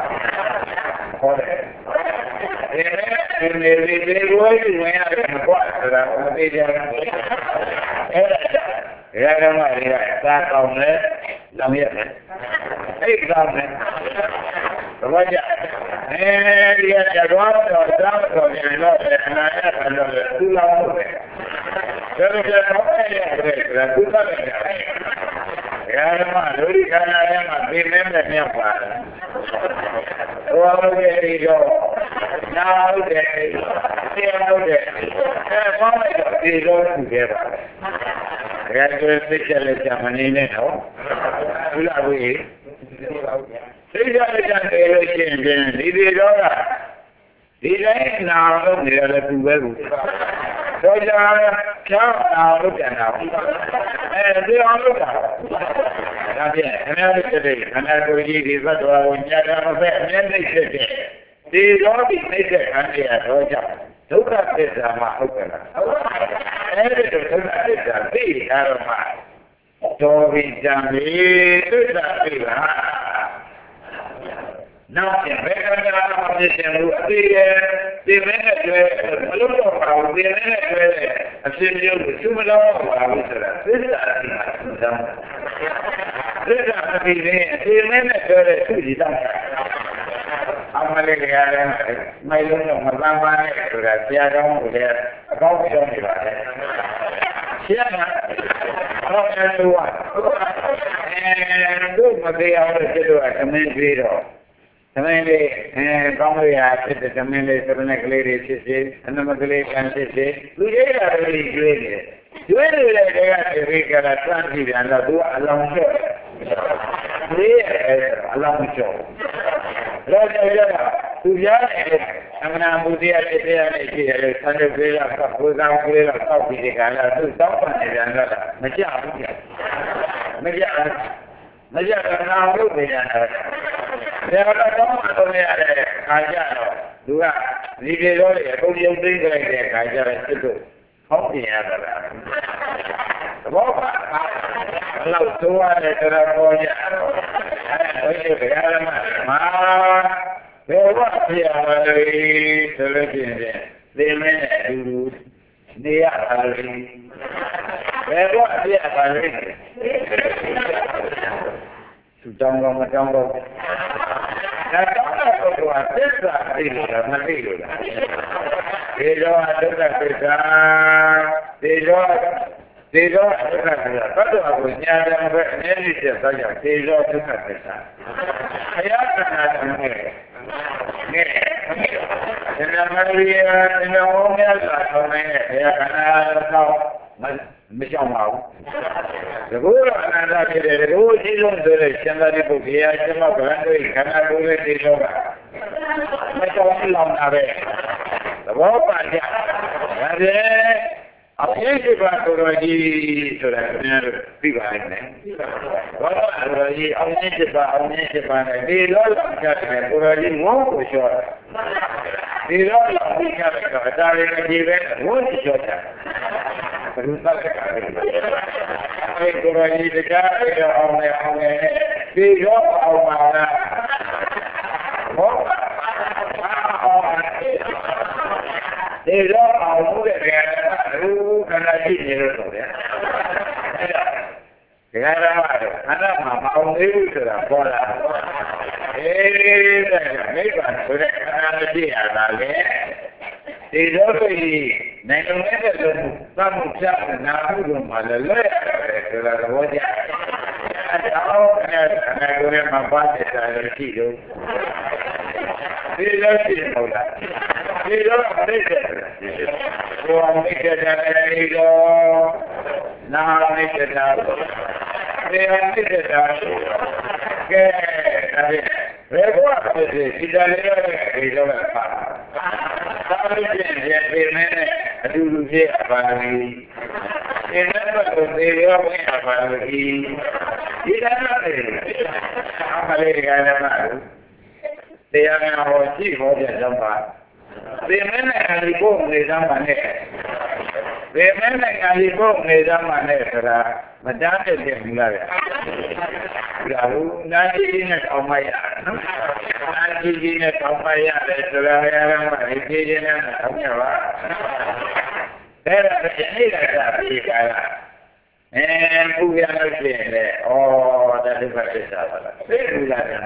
Ini di di luar ini yang buat. Tapi jangan. Ya, ramai ya. Tak tahu ni, lama ni. Eh, lama ni. Wajah. Eh, dia jawab jawab jawab yang lain, naya kalau tu lalu. Kalau dia apa yang dia tu tak ada. Ya, mana lori kana yang mati memang ni apa. Orang dia itu, now dia, dia dia. Eh, mana dia itu dia. Ya, tu special zaman ini, no. Lalu Tidak ada yang dia ini juga. Tidak nak dia ada baru. So jangan jangan nak jangan. Eh dia orang tak. Tapi anda sedih, anda pergi di satu orang jaga apa yang dia sedih. Di lobby ni kan dia roja. Tukar bersama tukar. Eh itu tukar bersama. Di rumah. Tobi jambi itu tak bila. နောက်ပြန်ဘယ်ကံကြမှာဖြစ်တယ်လို့အသေးရဲ့ဒီမင်းနဲ့ကျွဲမလို့တော့ပါဘူးဒီမင်းနဲ့ကျွဲအဖြစ်မျိုးကိုသူမလို့ပါဘူးဆိုတာသစ္စာအမှန်တရားသစ္စာအပြီးရင်ဒီမင်းနဲ့ကျွဲတဲ့သူကြီးတောင်းတာအမလေးရတယ်မိုင်လုံးတော့မပန်းပန်းနဲ့ဆိုတာဆရာကောင်းကိုလည်းအကောင်းပြောနေပါတယ်ဆရာကတော့လည်းလို့အဲတို့မသေးအောင်လို့ကျတော့အမင်းပြီးတော့သမင်းလေးအဲကောင်းလို့ရဖြစ်တဲ့သမင်းလေးစရဏကလေးတွေဖြစ်စေအနမကလေးကံဖြစ်စေသူရိပ်ရတယ်ကျွေးတယ်ကျွေးတယ်လည်းတကယ်ဒီကလာစမ်းကြည့်တယ်တော့သူကအလောင်းကျော်ဒီအလောင်းကျော်တော့ကြရသူကြားတယ်အမနာမှုတရားတစ်တရားနဲ့ရှိတယ်လို့ဆန္ဒပြေးလာကဘုရားကလေးတော့တောက်ပြီးဒီကလာသူတောက်ပတ်နေတယ်တော့မကြဘူးကြမကြဘူးမကြတော့နာလို့နေရတယ်ဘယ်တော့တော့မတော်ရတဲ့ခါကြတော့သူကဒီလေတော့လေအကုန်ရုပ်သိမ်းလိုက်တဲ့ခါကြတော့စစ်တို့ဟောင်းပြင်ရတာလားသဘောပါဘလောက်သုံးရတဲ့တော်ပေါ်ကြအဲ့ဒါဘယ်ရမှာမာဘယ်တော့ပြရမလဲဆိုလို့ရှိရင်ဒီမင်းနဲ့အတူတူနေရတာလေဘယ်တော့ပြရပါလဲသူတောင်းတော့မတောင်းတော့ဒါတောင်းတော့ကသစ္စာသိလို့မသိလို့လားဒီတော့ဒုက္ခသစ္စာဒီတော့ဒီတော့ဒုက္ခသစ္စာဘတ်တော်ကိုညာတယ်ပဲအနည်းလေးချက်သွားကြဒီတော့ဒုက္ခသစ္စာဘုရားကနာတယ်နဲ့ဒီနမရီယာဒီနဝမြတ်စွာဘုရားဘုရားကနာတော့မရှောင်ပါဘူးတကူတော့အနန္တဖြစ်တယ်တကူအကြီးဆုံးဆိုတဲ့ရှင်သာရိပုတ္တရာရှင်မဗန္ဓုခန္ဓာကိုယ်ရဲ့ဒီလောကမရှောင်လောင်တာပဲသဘောပါကြဒါပြန်အဖြစ်ရှိပါတော်ကြီးဆိုတာခင်ဗျားတို့သိပါလိမ့်မယ်ဘောတော်ကြီးအောင်မြင်ဖြစ်ပါအောင်မြင်ဖြစ်ပါနဲ့ဒီလောကကြတဲ့တော်ကြီးငေါ့ကိုလျှော့ဒီလောကကြီးကြတဲ့အတားရည်ကြီးပဲငေါ့ကိုလျှော့တာဘယ်လိုသတ်ကြလဲအဲဒီတော်ကြီးတရားရအောင်လည်းအောင်လည်းဒီရောအောင်ပါလားဘောဒီတော့အောင်မှုတဲ့နေရာကလူခန္ဓာရှိနေလို့ဆိုတယ်။အဲဒါဒီကရမှာတော့ခန္ဓာမှာမအောင်သေးဘူးဆိုတာပေါ်လာ။အေးတဲ့နိဗ္ဗာန်ဆိုတဲ့ခန္ဓာရှိရတာလေ။ဒီတော့ဒီနိုင်ငံရဲ့လူသမှုချနာမှုတို့မှာလည်းလဲရတယ်ဆိုတာသဘောကျ။အဲတော့အဲဒီကိုယ်မှာပါတဲ့တာရှိလို့ဒီလိုရှိဟုတ်လားဒီလိုသိတယ်ကိုယ်မိတ်တဲ့နေတော့နာမိတ်တဲ့နေမိတ်တဲ့ကဲအဲဒီဘယ်ကောဖြစ်စီဒီကြလေးရဲ့ဒီလိုကပါသာလို့ဖြစ်ရဲ့ဒီမင်းနဲ့အတူတူဖြစ်ပါလိမ့်ဒီနေ့တော့ဒီရောဝင်ပါလိမ့်ဒီနေ့တော့အမလေးကလည်းမတရားငါဟောကြည့်ဟောပြကြပါဒီမင်းနဲ့အလီကိုနေသမ်းပါနဲ့ဒီမင်းနဲ့အလီကိုနေသမ်းပါနဲ့ဆိုတာမတန်းတဲ့ပြင်ဘူးလားဗျာဒါဘူးနာကြီးနဲ့တောင်းမရနော်နာကြီးကြီးနဲ့တောင်းမရတယ်ဆိုတာရရမှာဒီကြီးကြီးနဲ့တောင်းရပါအဲ့ဒါဒီနေ့ကပြေးကြတာအဲပူရလို့ရှိရင်လေဩဒါဒုက္ခသစ္စာပါလားသိဘူးလားဗျာ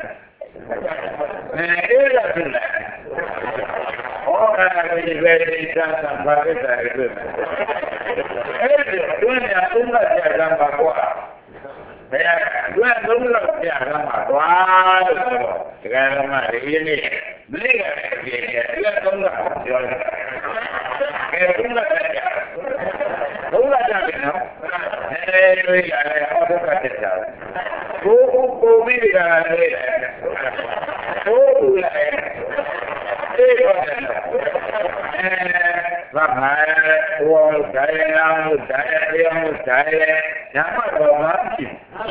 အဲဒါဖြစ်လာဟောတာဒီပဲဒီသာသာဘာဖြစ်တာလဲအဲဒီတွန်းရသုံးလကြာတာပါကွာဘယ်တွန်းသုံးလကြာတာမှာကွာလို့ဒီကရမဒီနေ့မလေးကပြေတယ်သုံးလပြောတယ်ကဲသုံးလကြာသုံးလကြာပြီနော်အဲဒီရတယ်ဟောတော့တက်တာကိုကိုကိုမိကလည်းကိုကိုလည်းဒီတော့အဲဘာမှဟောတိုင်းအောင်တိုင်းအောင်တိုင်းညမတော်မှဖြစ်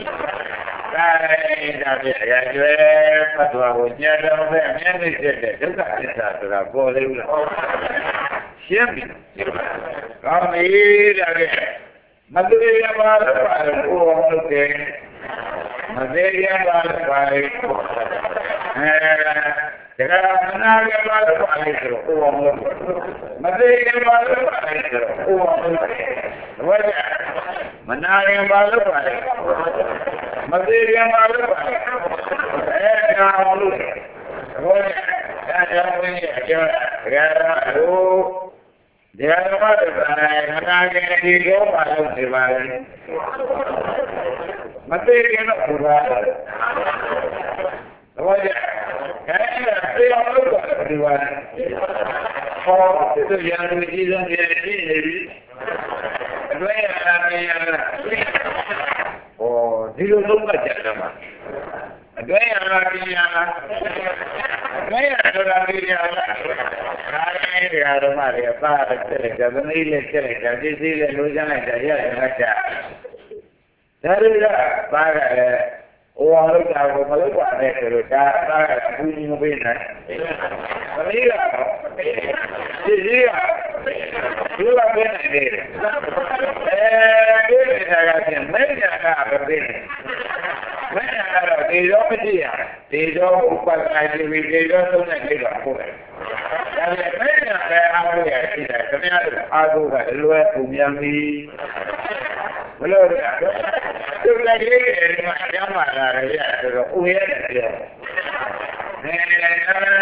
တိုင်းဒါပြရရွယ်ဖတ်တော်ကိုညတော်ပဲအမြဲတည်းဖြစ်တဲ့ဒုက္ခသစ္စာဆိုတာပေါ်လေဘူးလားရှင်းပြီကောင်းပြီဒါကမသေးရပါဘူးဘာလို့ဟုတ်တယ်မသေးရပါဘူးဘာလို့အဲဒါကမနာရပါလို့ပါလိုက်ဆိုတော့ဟိုအောင်လို့မသေးရင်ပါလို့ပါလိုက်ဆိုတော့ဟိုအောင်လို့ဘယ်လဲမနာရင်ပါလို့ပါလိုက်မသေးရင်ပါလို့ပါလိုက်အဲဒါအောင်လို့ဘယ်လဲဒါကြောင့်ဝင်ရကြောဒါကတော့ဒီကနေ့မှတော့ခန္ဓာကယ်ဒီရောပါလို့ဒီပါလေမသေးရင်တော့ဘုရားတော့ကြအဲဒီအောင်လို့ဒီပါဟောသူရံလူကြီးဆုံးပြည့်နေပြီအတွဲရတာမြင်ရတာဟောဒီလိုလုံးကကြတယ်မှာအတွဲရတာမြင်ရတာအတွဲရတာမြင်ရတာဒါလည်းဒီကတော့မှလည်းပါတဲ့လေကသမီးလေးချက်လိုက်တာဒီစည်းလေးလိုချမ်းလိုက်တာရတယ်ငါချဒါတွေကပါကလည်းဟိုအောင်လို့တာကိုမလုပ်ပါနဲ့ဆိုတော့ဒါသာကဘူးကြီးမပေးနိုင်မလေးကဒီကြီးကဒီကပေးနေတယ်အဲဒီဒါကပြန်မဲညာကပဲပေးတယ်မဲညာကတော့ဒီရောမရှိရဒီရောဥပက္ခာတိဝိဒီရောသုံးတဲ့ကိစ္စပို့တယ်ဒါပေမဲ့မဲညာလည်းအားလို့ရရှိတယ်ခင်ဗျားတို့အားလို့ကလွယ်ပုံများပြီဘယ်လိုလဲသူလည်းဒီလိုမှအကြောင်းပါလာရဆိုတော့ဥရဲတယ်ပြောနေနေနေ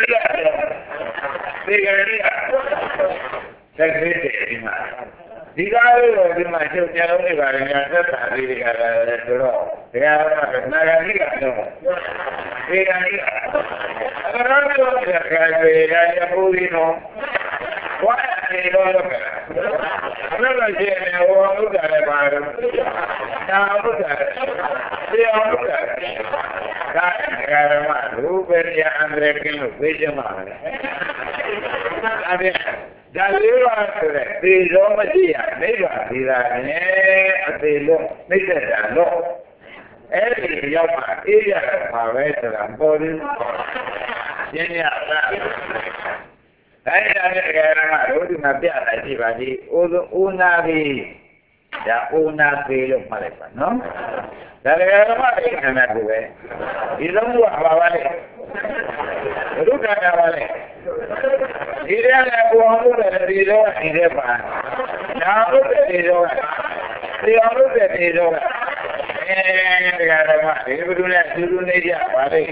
ဒီကနေ့သက်သေးတယ်ဒီမှာဒီကားလို့ဒီမှာချုပ်ကြလုံးတွေပါလေများသက်သာလေးတွေကလည်းဆိုတော့ဒီကားကနာဂတိကတော့ဒီကနေ့အရမ်းလို့ကြခါတွေရရပူရီနော်ဝါနေတော့လည်းဘယ်လိုရှိနေဟောလို့ကြတယ်ပါတော့ဒါလို့ကြတယ်ဒီအောင်လို့ကြတယ်ဒါကရမရူပရိယအန္တရာယ်ကင်းလို့သိချင်ပါလေအဲ့ဒါလေးပါဆိုတဲ့ဒီရောမရှိရမိဘဒီလာနဲ့အသေးလို့မိတ်တဲ့တာလို့အဲ့ဒီရောက်မှအေးရမှာပဲဆိုတာပေါ်ပြီးရှင်းရတာအဲ့ဒါနဲ့ကြရမှာတို့ဒီမှာပြတာရှိပါသေးအိုးဦးနာပြီးဒါဦးနာပြီးလို့မှတ်လိုက်ပါနော်ဒါကြရမှာဒီခန္ဓာကိုပဲဒီလုံးကဘာပါလဲဘုရားကပါလဲဒီရတဲ့ဘုံလို့တဲ့ဒီတော့ဒီတဲ့ပါနာလို့တဲ့ဒီတော့ဒီအောင်လို့တဲ့ဒီတော့အဲဒီကရမှာဒီဘုရားနဲ့သူလူနေကြပါလေ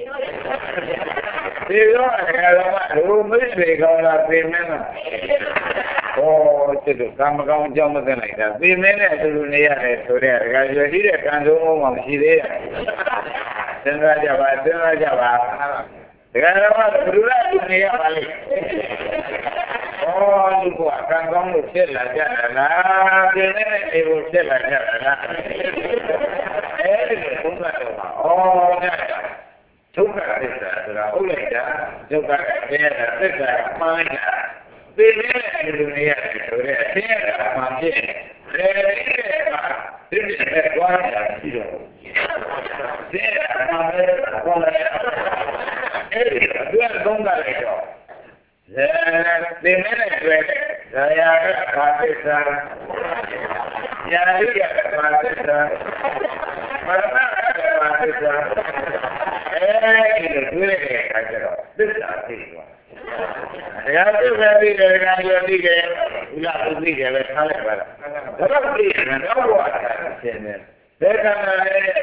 ဒီတော့အဲတော့လူမိတ်တွေကောင်းလားပြင်မင်းလားဟောစစ်တို့ကံမကောင်းကြောင်းမသိလိုက်တာပြင်မင်းနဲ့သူလူနေရတယ်ဆိုတဲ့ဒကာကျော်ကြီးတဲ့ကံဆုံးမှမရှိသေးတယ်စဉ်းစားကြပါစဉ်းစားကြပါဒကာတော်ကဘယ်လိုလဲနေရပါလိမ့်ဩလူကကံကောင်းလို့ဖြစ်လာကြတာလားပြင်မင်းနဲ့ဒီလိုဖြစ်လာကြတာလားအဲဒီလိုဘုရားတော်ကဩညတာဒုက္ခသစ္စာဆိုတာဟုတ်လိုက်တာဒုက္ခရဲ့သစ္စာမှန်တာသိနေတဲ့လူတွေရတယ်ဆိုတဲ့အသိရတာမှဖြစ်တယ်တဲ့မှာဒီလိုကွာတာရှိတော့ဒီအမှန်ပဲကွာတယ်အဲ့ဒီအတွက်သုံးတာလေတော့သိနေတဲ့တွေ့ဒါရကဘာသစ္စာယာရိကဘာသစ္စာမရဏကဘာသစ္စာအဲဒီလိုတွေ့တဲ့အခါကျတော့သစ္စာသိသွားတရားသစ္စာသိတဲ့အခါကျတော့ဒီကဥလာဥသိတယ်ပဲထားလိုက်ပါလားဒါတော့သိရင်တော့ဘာဖြစ်နေလဲဒါကလည်း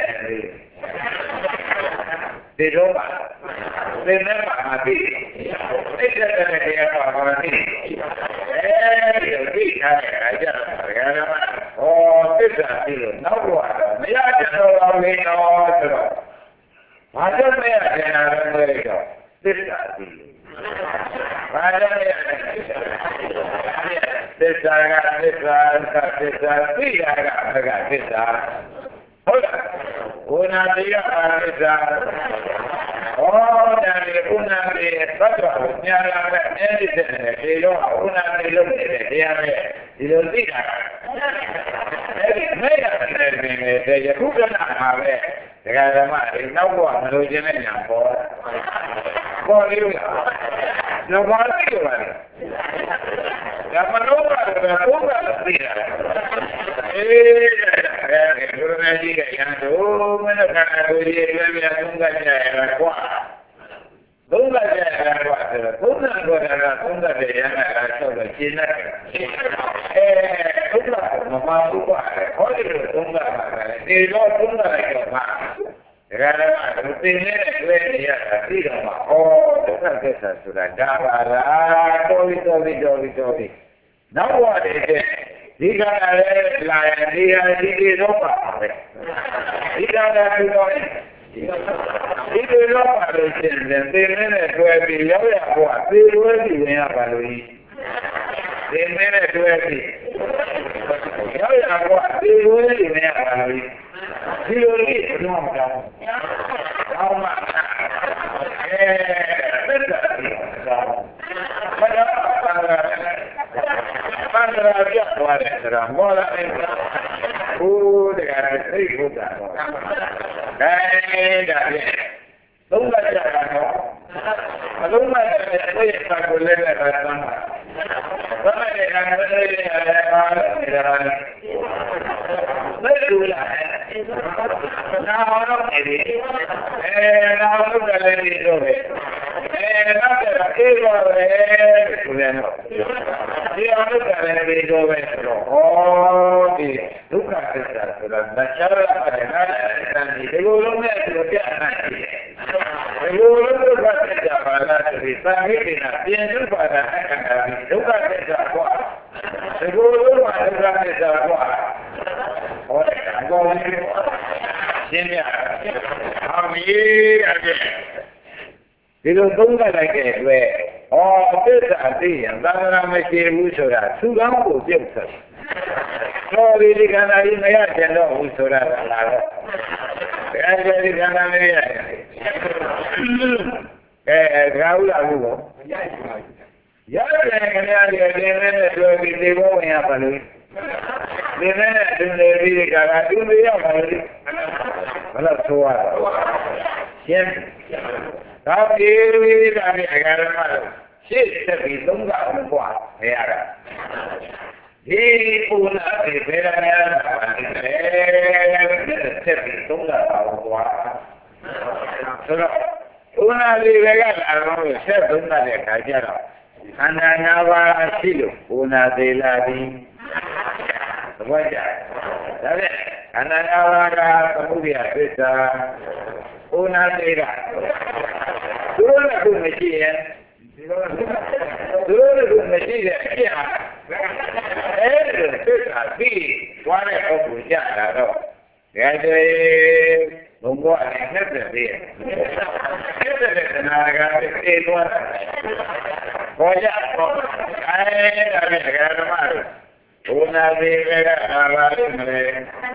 ဒီတော့ပါသင်္နေမှာသိသိတဲ့တရားပါပါသိအဲဒီလိုသိထားတဲ့အခါကျတော့ဒကာဓမ္မဟောသစ္စာသိလို့နောက်ဘဝမရကြတော့ဘူးလေတော့ဆိုတော့ဘာကြောင့်မရကြတာလဲဆိုတော့သစ္စာသိလို့ဘာကြောင့်မရသစ္စာကသစ္စာသစ္စာသိတာကဘဂသစ္စာဟုတ်လားဘုနာတိယပါသစ္စာဩဒါလေဘုနာတိသတ္တဝါညာလာတဲ့အဲဒီတဲ့ဒီတော့ဘုနာတိလို့နေတဲ့တရားပဲဒီလိုသိတာအဲဒီမဲ့ရတယ်ပင်လေယခုကနာမှာပဲဒကာဓမ္မတွေနောက်ဘဝမလို့ခြင်းနဲ့ညာပေါ်ပေါ်လေးလို့တော့ဘာလို့လဲဒါမလို့ကတော့ဘုရားသိတာအေးအဲဒီဘုရားကြီးကရန်တို့မင်းတို့ခန္ဓာကိုယ်ကြီးပဲပြသုံးကကြရတာကွာသုံးကတဲ့ကွာဆိုတော့သုံးကကွာတာသုံးကတဲ့ရနာကဆောက်တော့ရှင်းနေတယ်အဲသုံးကမမဘူးကွာဟောဒီလိုသုံးကပါပဲဒီတော့သုံးကလိုက်တော့မှဒါကလည်းသိနေတဲ့တွေ့နေရတာသိတော့မှဩဒုက္ခသစ္စာဆိုတာဒါပါလားတော်ပြီတော်ပြီတော်ပြီတော်ပြီနောက်ဘဝတည်းဒီကလည်းလာရင်ဒီဟာဒီဒီတော့ပါပဲဒီကလည်းတော့ဒီလိုတော့ပါလို့ရှိရင်သိနေတဲ့တွေ့ပြီးရောက်ရတော့သိလွဲပြီးရင်ရပါလို့သိနေတဲ့တွေ့ပြီးရောက်ရတော့သိလွဲပြီးရင်ရပါလို့ဒီလိုလေးတော့မကောင်းကောင်းမှာအဲသက်သာကောင်းဘာလို့ဘာလို့ဘာလို့ပြတ်သွားတယ်ဆိုတော့မောလာအင်းဟိုတကယ်သိဖို့တာတော့အဲဒါလေသုံးလိုက်ကြတာတော့အလုံးလိုက်တဲ့ကိုယ့်ရဲ့စာကိုလည်းလည်းပါတော့ဘာလဲအဲ့ဒါလည်းလည်းပါတော့ဒါလည်းไม่รู้ล่ะนาတော့နေတယ်အဲနာလို့လည်းနေတော့ပဲအဲနောက်ကြတော့အေးပါပဲဆိုရင်တော့ဒီအောင်လို့လည်းနေတော့ပဲဆိုတော့ဩဒီဒုက္ခသစ္စာဆိုတာမချရတဲ့နာတဲ့ဒီလိုလုံးနဲ့ဒီလိုပြနိုင်တယ်ဒီလိုလုံးဒုက္ခသစ္စာပါလားဒီသံဃိတိနာပြင်ဒုက္ခတာဒုက္ခသစ္စာကွာဒီလိုလုံးမှာဒုက္ခသစ္စာကွာဟောတယ်အကောင်းကြီးရှင်းပြအောင်မကြီးအဲ့ဒီလိုသုံးသပ်လိုက်တဲ့အတွက်ဩသစ္စာသိရင်သာသနာမရှိဘူးဆိုတာသူကောင်းကိုပြုတ်ဆက်တော်ဒီဒီကံသာကြီးမရချင်တော့ဘူးဆိုတာကလာတော့အဲဒီဒီကံသာမရရအဲဒါဥလာဘူးပေါ့ရတယ်ခင်ဗျာဒီအင်းနဲ့တွေ့ပြီးဒီဘဝဝင်ရပါလို့ဒီနဲ့ဒီနေပြီးဒီကကသူမရောက်ပါဘူးဘယ်တော့ဆိုရတော့ရှင်းတော့ဒီဒီကနေ့အကြမ်းမှာရှေ့ဆက်ပြီးသုံးကအောင်กว่าနေရတာဒီပူနာဒီဘယ်ရနေရတာလဲဆက်ပြီးသုံးကအောင်กว่าဆိုတော့ပူနာလေးပဲကလာတော့ဆက်သုံးကတဲ့ခါကျတော့ခန္ဓာ၅ပါးရှိလို့ပူနာသေးလာပြီသဘောကျဒါဖြင့်ခန္ဓာ၅ပါးကသမုဒိယသစ္စာပူနာသေးတာသူတို့လည်းသူမရှိရင်သူတို့လည်းသူမရှိတဲ့အဖြစ်ဟာအဲဒီသစ္စာပြီးသွားတဲ့ပုဂ္ဂိုလ်ကြတာတော့ဒါတွေဘုံဘောအနေနဲ့တည်းရဲ့အဲ့ဒါလည်းသနာကပြေးသွားတာဘောကြတော့အဲဒါနဲ့ဓမ္မတို့ဘုနာသေးပဲကအာဘာလို့မလဲ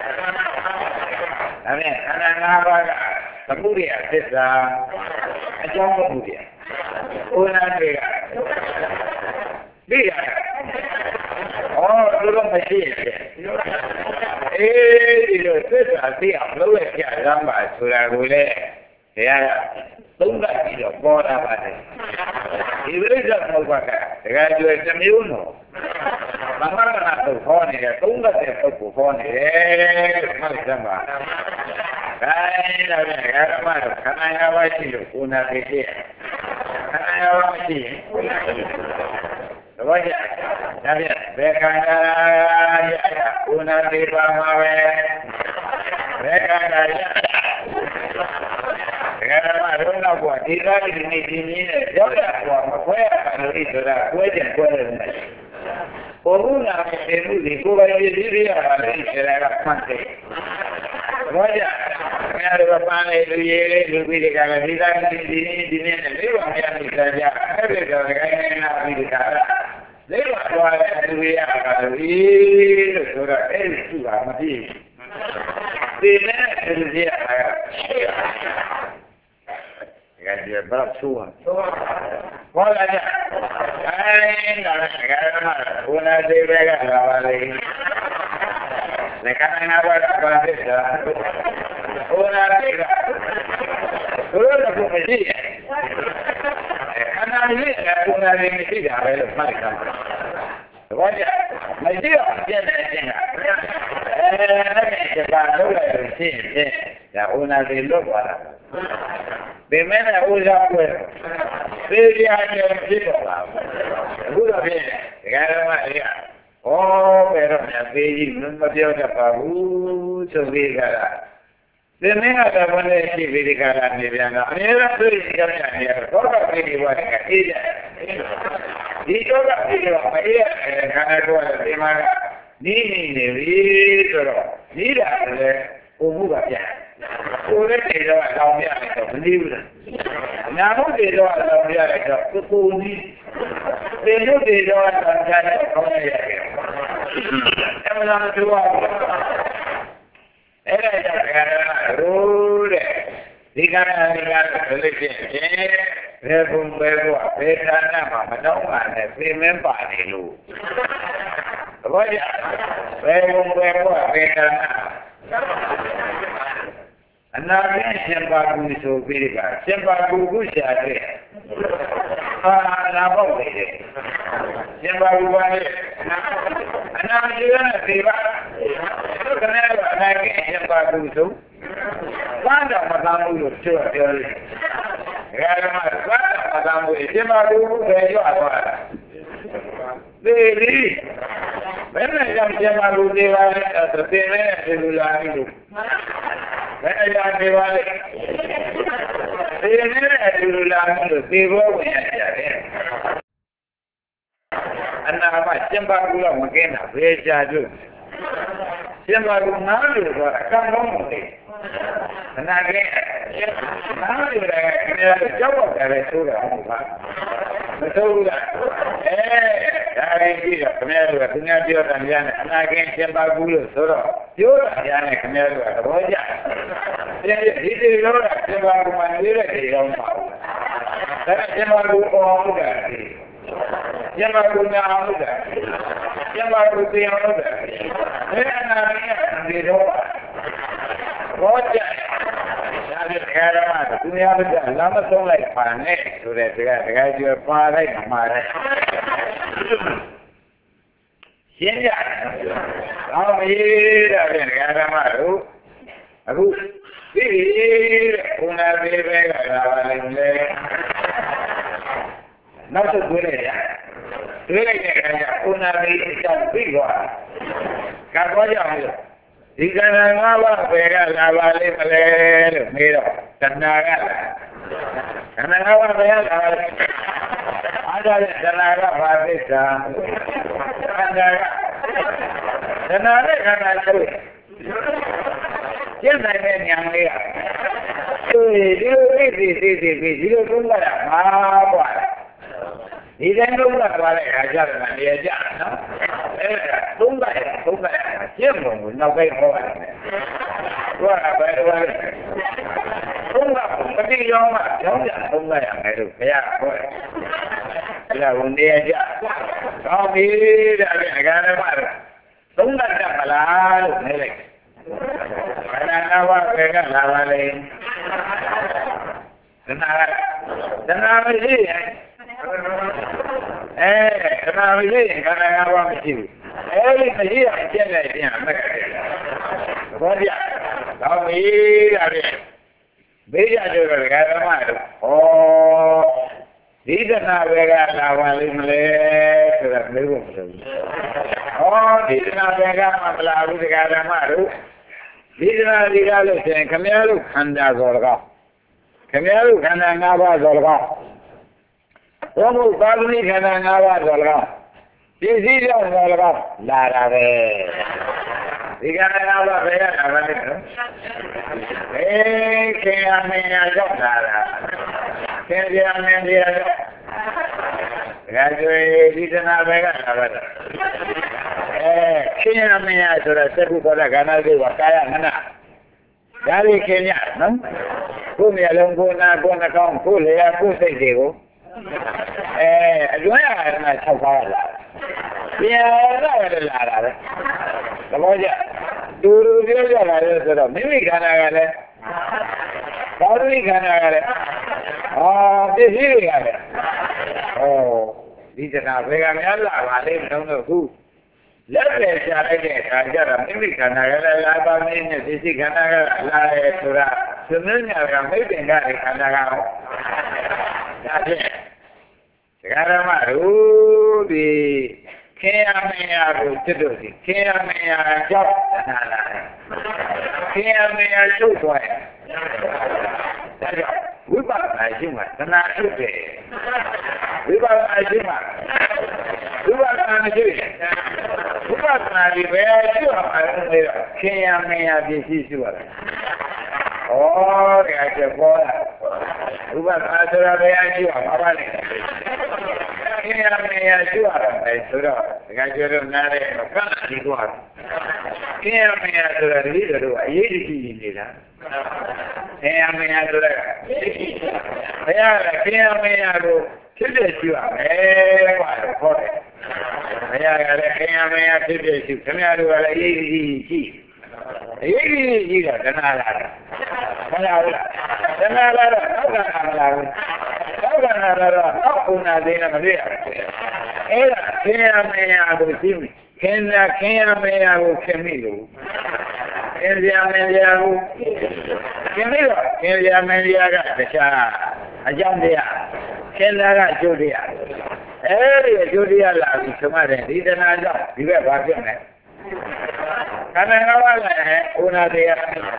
ဒါနဲ့ခန္ဓာ၅ပါးကသမုဒိယသစ္စာအကြောင်းသမုဒိယဘုနာတွေကသိရတယ်ဩသူတို့မရှိရဲ့အေးဒီလိုသစ္စာသိအောင်လုပ်ရကြရမ်းပါဆိုတာကိုလေတရားကသုံးသပ်ပြီးတော့ပေါ်လာပါတယ်ဒီပြိဿမောက္ခကတကယ်ကျွယ်တစ်မျိုးတော့ဘာမှမနာတော့ခေါ်နေတယ်သုံးသပ်တဲ့ပုဂ္ဂိုလ်ခေါ်နေတယ်မှတ်စမ်းပါဒါနဲ့တော့ဓမ္မတော့ခန္ဓာ၅ပါးရှိလို့ကိုယ်နာသိတဲ့ခန္ဓာ၅ပါးမရှိရင်သဘောကျဒါဖြင့်ဘယ်ခန္ဓာရကိုယ်နာသိပါမှာပဲဘယ်ခန္ဓာရဓမ္မတော့တော့ကဒီသားဒီနေ့ဒီနည်းနဲ့ရောက်တာကမခွဲရဘူးဆိုတာခွဲတယ်ခွဲတယ်ဘုရားနာမည်မှုဒီကိုယ်ပိုင်ရည်ရည်ရတာလေဆိုတာကမှတ်တယ်ဘာကြဘယ်လိုပန်းလေးလူရည်လေးလူပြီးဒီကကဒီသားဒီဒီနေ့ဒီနေ့နဲ့လေးပါးများနေတာကြအဲ့ဒီတော့ခိုင်းနေတာပြီးဒီကလေးပါးသွားတဲ့လူရည်ရတာလေလို့ဆိုတော့အဲ့ဒီသူကမသိဘူးဒီနဲ့လူရည်ရတာကဒီဘာဆိုးဘာလဲအဲဒါလည်းကဲဘုရားသေးပဲကလာပါလေလက်ခံနာပါပါတဲ့ဒါဘုရားသေးကဘုရားကမရှိခန္ဓာလေးဘုရားလေးမရှိတာပဲလို့မှတ်ထားဘာကြမရှိတော့ပြည့်တဲ့အချင်းကအဲဒီကလောက်လိုက်လို့ရှိရင်ဒါဘုရားလေးလွတ်သွားတာပေမဲ့လည်းဥစားပွဲသေးကြတယ်ဖြစ်တော့ပါအခုတော့ဖြင့်ဒကာတော်မလေးကဩဘယ်တော့မှသေးကြီးမပြောတတ်ပါဘူးဆိုပြီးကြတာသင်္မင်းကတော့ဘယ်နဲ့ရှိပြီးဒီကရနေပြန်တော့အများအားဖြင့်ဒီကရနေတော့တော့ပြည်ဒီဘဝကအေးတယ်ဒီတော့ကပြည်တော့မအေးရခန္ဓာကိုယ်ကဒီမှာနီးနေနေပြီဆိုတော့နီးတာလည်းပုံမှုကပြန်ကိုယ်နဲ့နေတော့လောင်ပြလိုက်တော့မနီးဘူးလားညာဘုတ်တွေတော့လောင်ပြလိုက်တော့ကိုကိုနီးသင်တို့တွေတော့လောင်ပြလိုက်တော့ကောင်းရရတယ်အမှန်တော့သူကအဲ့ဒါကြောင့်ခန္ဓာရိုးတဲ့ဒီခန္ဓာဒီကဆိုလို့ရှိရင်ဘယ်ဘုံပဲဘုရားဘယ်ဌာနမှာမတော့ပါနဲ့သိမင်းပါနေလို့သဘောကျဘယ်ဘုံပဲဘုရားဘယ်ဌာနအနာဂတ်ရှင်ပါကူဆိုပြီးကရှင်ပါကူကုရှာတဲ့ဟာလာပေါ့လေရှင်ပါကူပါလေအနာဂတ်ရဲ့ဒီပါတို့ကလည်းအနာဂတ်ရှင်ပါကူဆိုဘာတော့မကောင်းဘူးလို့ပြောပြောလို့ဒါကမှဘာတော့မကောင်းဘူးရှင်ပါကူပဲရွတ်သွားတာသေပြီဘယ်နဲ့ကြောင့်ရှင်ပါကူနေပါလဲဆိုသေနဲ့ဒီလိုလာပြီလို့ဘယ်အရာနေပါလဲသေနဲ့ဒီလိုလာပြီလို့သေဘောဝင်ရတယ်အနာမရှင်ပါကူတော့မကင်းတာဘယ်ရှာတို့ရှင်ပါကူနားလို့ဆိုအကန့်လုံးမသိအနာကင်းနားလို့လည်းကြောက်တော့တယ်ဆိုတော့ဟုတ်ပါမဆိုးဘူးလားအဲဒါရင်ကြည့်တော့ခင်ဗျားတို့ကသူများပြောတာများနဲ့အနာကင်းရှင်ပါကူလို့ဆိုတော့ပြောတာများနဲ့ခင်ဗျားတို့ကသဘောကျတယ်ဒီဒီလိုကရှင်ပါကူမှနေတဲ့နေတော့ပါဘူးဒါကရှင်ပါကူအောင်လို့တာရှင်ပါကူနာအောင်လို့တာရှင်ပါကူသိအောင်လို့တာဘယ်အနာကင်းဒီတော့ဘောကြဒါလည်းခါရမသူများကလာမဆုံးလိုက်ပါနဲ့ဆိုတဲ့တကယ်တကယ်ကျွပါလိုက်မှာတယ်ရှင်းကြ။အော်မေးတာပြန်ဒကာဓမ္မတို့အခုသိတဲ့ဘုနာသေးပဲကလာပါလိမ့်မယ်။နောက်တစ်တွေ့ရ။တွေ့လိုက်တဲ့အခါကျဘုနာသေးအကြောင်းသိသွား။ကတော့ကြောင့်လို့ဒီကံငါးပါးပဲကလာပါလိမ့်မလဲလို့မေးတော့တဏှာကလာ။ကံငါးပါးပဲကလာပါလိမ့်အားကြတဲ့တဏှာကဘာသစ္စာခန္ဓာကတဏှာနဲ့ခန္ဓာတို့ကျင့်နိုင်တဲ့ဉာဏ်လေးကဒီလိုသိသိသိသိဒီလိုသုံးတာမှာပွားဒီတိုင်းသုံးတာပါလေအားကြတယ်နေရာကြနော်အဲသုံးတာသုံးတာကျင့်ပုံကိုနောက်ပိုင်းဟောရတယ်သူကဘယ်လိုလဲသုံးတာပฏิယောမကျောင်းကြသုံးတာရမယ်လို့ဘုရားဟောတယ်ဒါကနေရာကြကောင်းပြီတဲ့အခါကလည်းပါသုံးတတ်မလားလို့နေလိုက်ခန္ဓာနာဝပဲကလာပါလေတဏှာတဏှာမရှိရင်အဲတဏှာမရှိရင်ခန္ဓာနာဝမရှိဘူးအဲဒီမရှိရင်ကျက်လိုက်ပြန်မက်ကတယ်ဘောပြကောင်းပြီဒါဖြင့်ဘေးကြတို့ကဓမ္မတို့ဟောဒီတဏှာပဲကလာပါလိမ့်မလဲဆိုတာမေးဖို့မလိုဘူး။ဟောဒီတဏှာပဲကမှမလာဘူးတရားဓမ္မတို့ဒီတဏှာဒီကားလို့ဆိုရင်ခမည်းတော်ခန္ဓာဆိုတော့ခမည်းတော်ခန္ဓာ၅ပါးဆိုတော့ဘုံဘုသာသမီခန္ဓာ၅ပါးဆိုတော့ဒီစည်းကြောင့်ဆိုတော့လာတာပဲဒီခန္ဓာ၅ပါးပဲကလာပါလိမ့်မယ်။အေးခင်ဗျာမင်းရရောက်လာတာခင်ဗျာမင်းရရောက်ဒါကြွေဒီတနာပဲကလာပါတော့အဲခင်ဗျာမင်းရဆိုတော့သက္ကုသောတာခန္ဓာလေးကကာယမနဒါလေးခင်ဗျာနော်ကိုယ်မျက်လုံးကိုယ်နာကိုယ်နှာခေါင်းကိုယ်လျှာကိုယ်စိတ်တွေကိုအဲအတွင်းရတာ၆ပါးလာပြန်လာတယ်လာတာပဲသဘောကျတူတူပြောကြတာလေဆိုတော့မိမိခန္ဓာကလည်းဘာလို့ခန္ဓာကလည်းအာပစ္စည်းတွေကလည်းဟောဒီတနာဘေကများလာပါလိမ့်မလို့ခုလက်ပဲရှာလိုက်တဲ့အခါကျတော့မိမိခန္ဓာကလည်းလာပါမင်းနဲ့ပစ္စည်းခန္ဓာကလာရဲဆိုတာ Sebenarnya mungkin dari kandang kau. Jadi, sekarang baru di Kenya aku tidur di Kenya job tanah. Kenya juga. Jadi, bukan aja mah, tanah juga. Bukan aja mah. Bukan aja. Bukan aja. Betul, Kenya di sisi mana? Oh, dia bola. Bukan aja betul, apa ni? Kenya juga, betul. Kalau nare, kan juga. Kenya juga di situ, ini di sini lah. Kenya juga. Ya, Kenya itu tidak juga. Eh, apa? Ya, Kenya tidak juga. Kenya juga ini di sini. Ini juga kenal ada. Kenal ada. Kenal ada. Kenal ada. Kenal ada. Aku nak dia nak dia. Eh, Kenya aku sini. Kenya Kenya aku kemilu. Kenya aku kemilu. Kenya aku besar. Ajam dia. Kenya aku dia. Eh, dia lah semua ni. Dia nak ajak. Dia bahagia ni. Karena awal eh, una dia.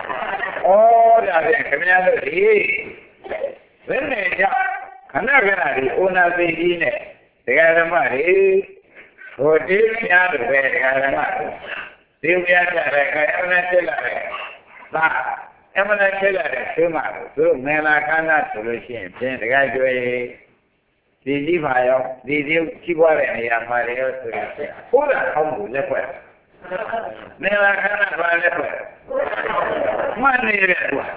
Oh, dia kena lagi. Benar ya. Karena kena di una begini. Dengan mari, hotel yang dengan mari. Dia biasa kayak mana celah. Bah, yang mana celah semua. Tu melakukan solusi. Dengan jual. Didi bayar, didi kibar ni yang mari solusi. Pura kamu lepas. Melakukan apa lepas? Mana dia buat?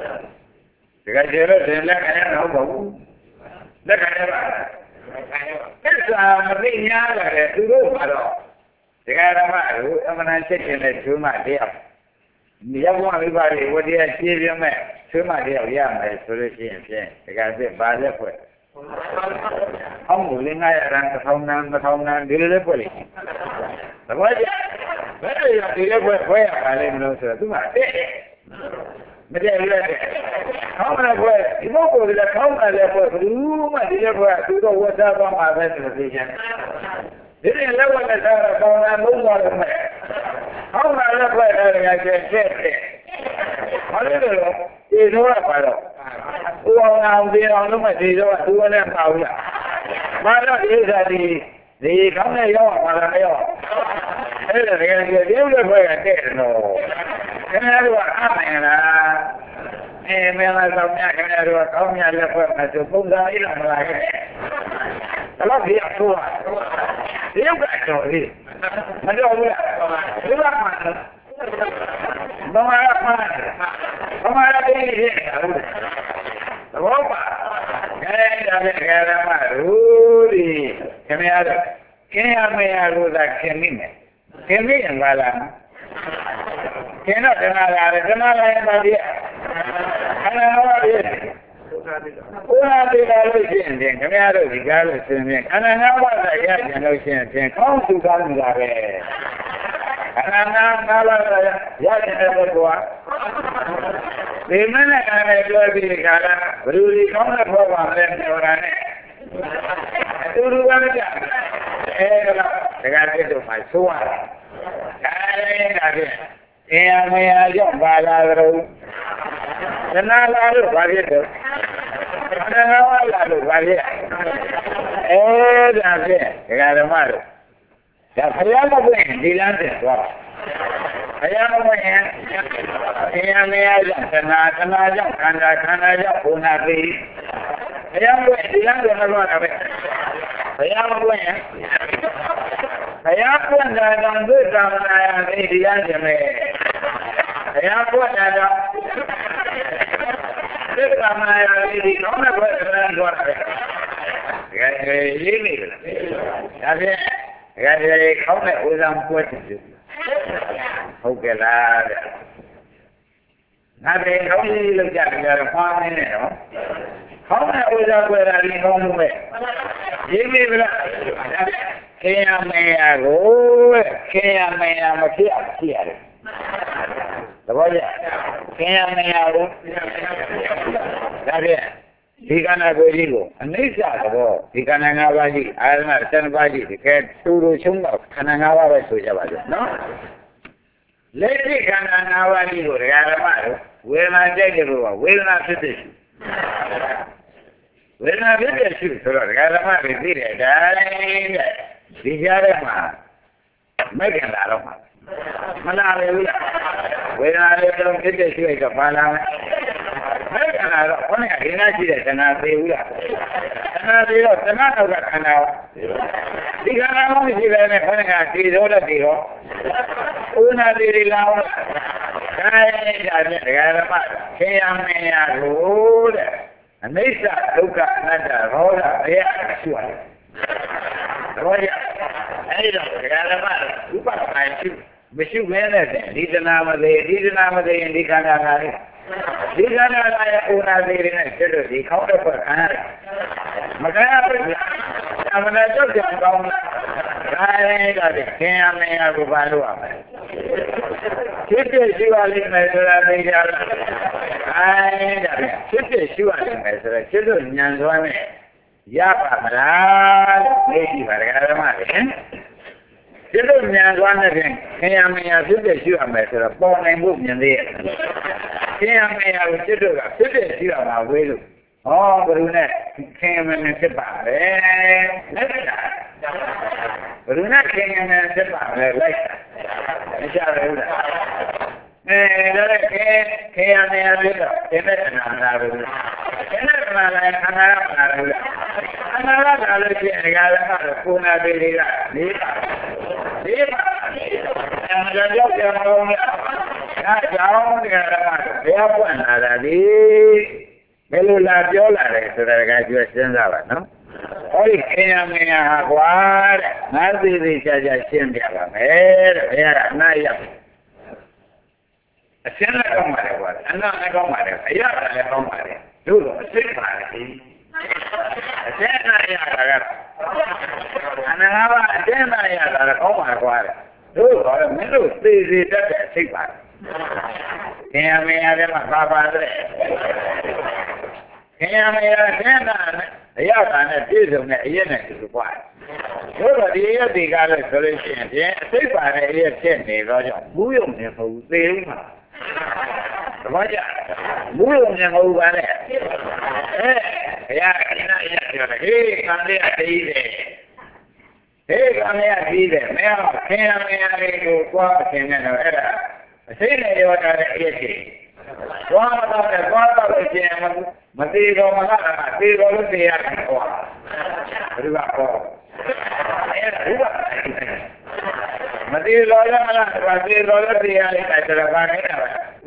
Jika jelas dia lakukan apa baru? Lakukan apa? Kerana mereka ada dulu baru. Jika baru, mana ceknya cuma dia. Dia buat ibarat, dia ciri mana? Cuma dia yang ada solusi yang jika dia balik pun. Kamu dengar orang ketahuan ketahuan dulu boleh. Sebab dia, betul ya dia boleh boleh kalau menurut saya tu mati. Macam dia, kamu nak boleh, ibu boleh dah kamu ada boleh, rumah dia boleh, tu tu wajah bang ada solusinya. Jadi lepas ada kamu nak rumah rumah, kamu ada boleh ada kerja. Ada tu, itu apa tu? Uang ambil orang tu masih tu, tu orang tahu ya. Mana dia jadi, dia kamu ni yo, mana ni yo. Eh, dia dia dia boleh buat kerja no. Kenapa buat apa ni? Eh, memang kamunya kenapa buat kamunya lepas macam pun dah hilang lagi. Kalau dia tua, dia bukan tua ni. Macam apa? Dia apa? Bagaimana mana? Bagaimana ini? Apa? Kaya kaya maru di kami ada kami ada dah kami ni kami yang bala kena kenal ada kenal yang tadi karena awak dia orang tidak lucu ni kami ada tiga lucu ni karena awak saya yang lucu ni kau suka ni lah karena nama saya ya yang berdua. Di mana kerana dua bilik kerana beri kamu nak bawa orang orang ni. Itu dua macam. Eh kalau dengan itu masuk. Kerana ini ada. Yang mengajar bala baru. Kenal lalu bagi tu. Kenal lalu bagi. Eh dah kerana malu. Dah saya nak buat di lantai suara. Saya nak buat yang ni aja, kena kena aja, kena kena aja pun hari. Saya buat di lantai luar apa? Saya buat. Saya pun dah dah bersama yang ni di lantai ni. Saya pun ada. Bersama yang ni di mana buat luar apa? Ini ni. Tapi Jadi kau nak ulang buat itu. Okey lah. Nanti kau ni lepas jalan faham ni, no? Kau nak ulang buat hari kau ni. Ini bila kaya maya go, kaya maya macam apa sih? ဘောကျခင်ရမရဘူးဒါဖြင့်ဒီခန္ဓာကိုယ်ကြီးကိုအနိစ္စသဘောဒီခန္ဓာ၅ပါးကြီးအာရဏဆယ်ပါးကြီးတကယ်တူတူချုံတော့ခန္ဓာ၅ပါးပဲဆိုကြပါစို့နော်လက်ရှိခန္ဓာ၅ပါးကြီးကိုဒကာဓမ္မတို့ဝေဒနာကြိုက်တယ်လို့ကဝေဒနာဖြစ်ဖြစ်ရှိဝေဒနာဖြစ်ဖြစ်ရှိဆိုတော့ဒကာဓမ္မတွေသိတယ်ဒါလည်းဒီကြားထဲမှာမဲ့ခင်လာတော့မှာမလာဘူးလားဝေဒနာလေးတော့ဖြစ်ဖြစ်ရှိတော့ပါလာမယ်မဲ့ခင်လာတော့ခေါင်းကဒီနာရှိတဲ့ခန္ဓာသေးဘူးလားခန္ဓာသေးတော့ခန္ဓာတော့ကခန္ဓာဒီခန္ဓာလုံးရှိတယ်နဲ့ခေါင်းကဒီတော့တဲ့ဒီတော့ဥနာသေးတွေလာတော့ဒါနဲ့ဒါနဲ့ဒကာဓမ္မခင်ရမင်းရလို့တဲ့အနိစ္စဒုက္ခအနတ္တရောဂဘယ်ရှိရလဲတော့ရအဲ့တော့ဒကာဓမ္မဥပက္ခာရှိမရှိဘဲနဲ့ဒီတနာမသေးဒီတနာမသေးရင်ဒီခန္ဓာကလေးဒီခန္ဓာကရဲ့ဥနာသေးတွေနဲ့ကျတော့ဒီခေါင်းတစ်ဖက်ခံရတယ်မခံရဘူးအမှန်တော့ကြောက်ကြကောင်းလားဒါရင်တော့ခင်ရမင်းရကိုပါလို့ရမယ်ဖြစ်ဖြစ်ရှိပါလိမ့်မယ်ဆိုတာသိကြလားအဲဒါဖြစ်ဖြစ်ရှိပါလိမ့်မယ်ဆိုတော့ဖြစ်လို့ညံသွားနဲ့ရပါမလားလို့သိကြည့်ပါဒကာဓမ္မတွေဖြစ်လို့ညံသွားနဲ့ဖြင့်ခင်ရမင်းရဖြစ်ဖြစ်ရှိရမယ်ဆိုတော့ပေါ်နိုင်ဖို့မြင်သေးရဲ့ခင်ရမင်းရကိုဖြစ်လို့ကဖြစ်ဖြစ်ရှိရမှာဝေးလို့ဟောဘယ်လိုနဲ့ခင်ရမင်းဖြစ်ပါလဲလက်တာဘယ်လိုနဲ့ခင်ရမင်းဖြစ်ပါလဲလိုက်တာမကြဘူးလားအဲဒါလည်းခင်ခင်ရမင်းရဖြစ်တော့ဒီမဲ့နာနာဘူးဒီမဲ့နာနာခန္ဓာရနာဘူးခန္ဓာရနာလို့ရှိရင်ဒကာလည်းကတော့ကိုနာသေးလေးကလေးပါလေးပါအဲဒါကြောင့်ပြောတော့ဒါကြောင့်ဒကာလည်းဘယ်ပွင့်လာတာဒီဘယ်လိုလာပြောလာတယ်ဆိုတာကကျွတ်စဉ်းစားပါနော်ဟောဒီခင်ရမင်းရဟာကွာတဲ့ငါသေးသေးချာချာရှင်းပြပါမယ်တဲ့ဘယ်ကအနာရောက်အရှင်းလည်းကောင်းပါလေကွာအနာလည်းကောင်းပါလေအရတာလည်းကောင်းပါလေတို့တော့အစိတ်ပါလေအရှင်းနာရတာကအနာငါးပါးအရှင်းနာရတာလည်းကောင်းပါကွာတဲ့တို့တော့မင်းတို့သေသေးတတ်တဲ့အစိတ်ပါခင်ရမင်းရတယ်မှာပါပါတယ်ခင်ရမင်းရရှင်းတာအရတာနဲ့ပြည့်စုံတဲ့အရက်နဲ့တူကွာတို့တော့ဒီရက်ဒီကားလို့ဆိုလို့ရှိရင်ပြင်အစိတ်ပါတဲ့အရက်ဖြစ်နေတော့ကြောင့်ဘူးယုံနေမဟုတ်ဘူးသေလိမ့်မှာတပည့်ကြဘူးယုံနေမဟုတ်ပါနဲ့အဲအရာအနာရပြောတယ်ဟေးခံရသေးတယ်ဟေးခံရသေးတယ်မင်းခင်ရမင်းရလေးကိုကြွားမခင်နဲ့တော့အဲ့ဒါအစိတ်နဲ့ရောတာတဲ့အရက်ကြီးကြွားတော့တယ်ကြွားတော့လို့ရှိရင်မသေးတော့မလားသေတော့လို့သေရတယ်ဟောဘယ်လိုကဟောအဲ့ဒါဥပ္ပမသေးတော့လည်းမလားမသေးတော့လည်းသေရလိုက်တယ်ဆိုတော့ဘာနေလဲ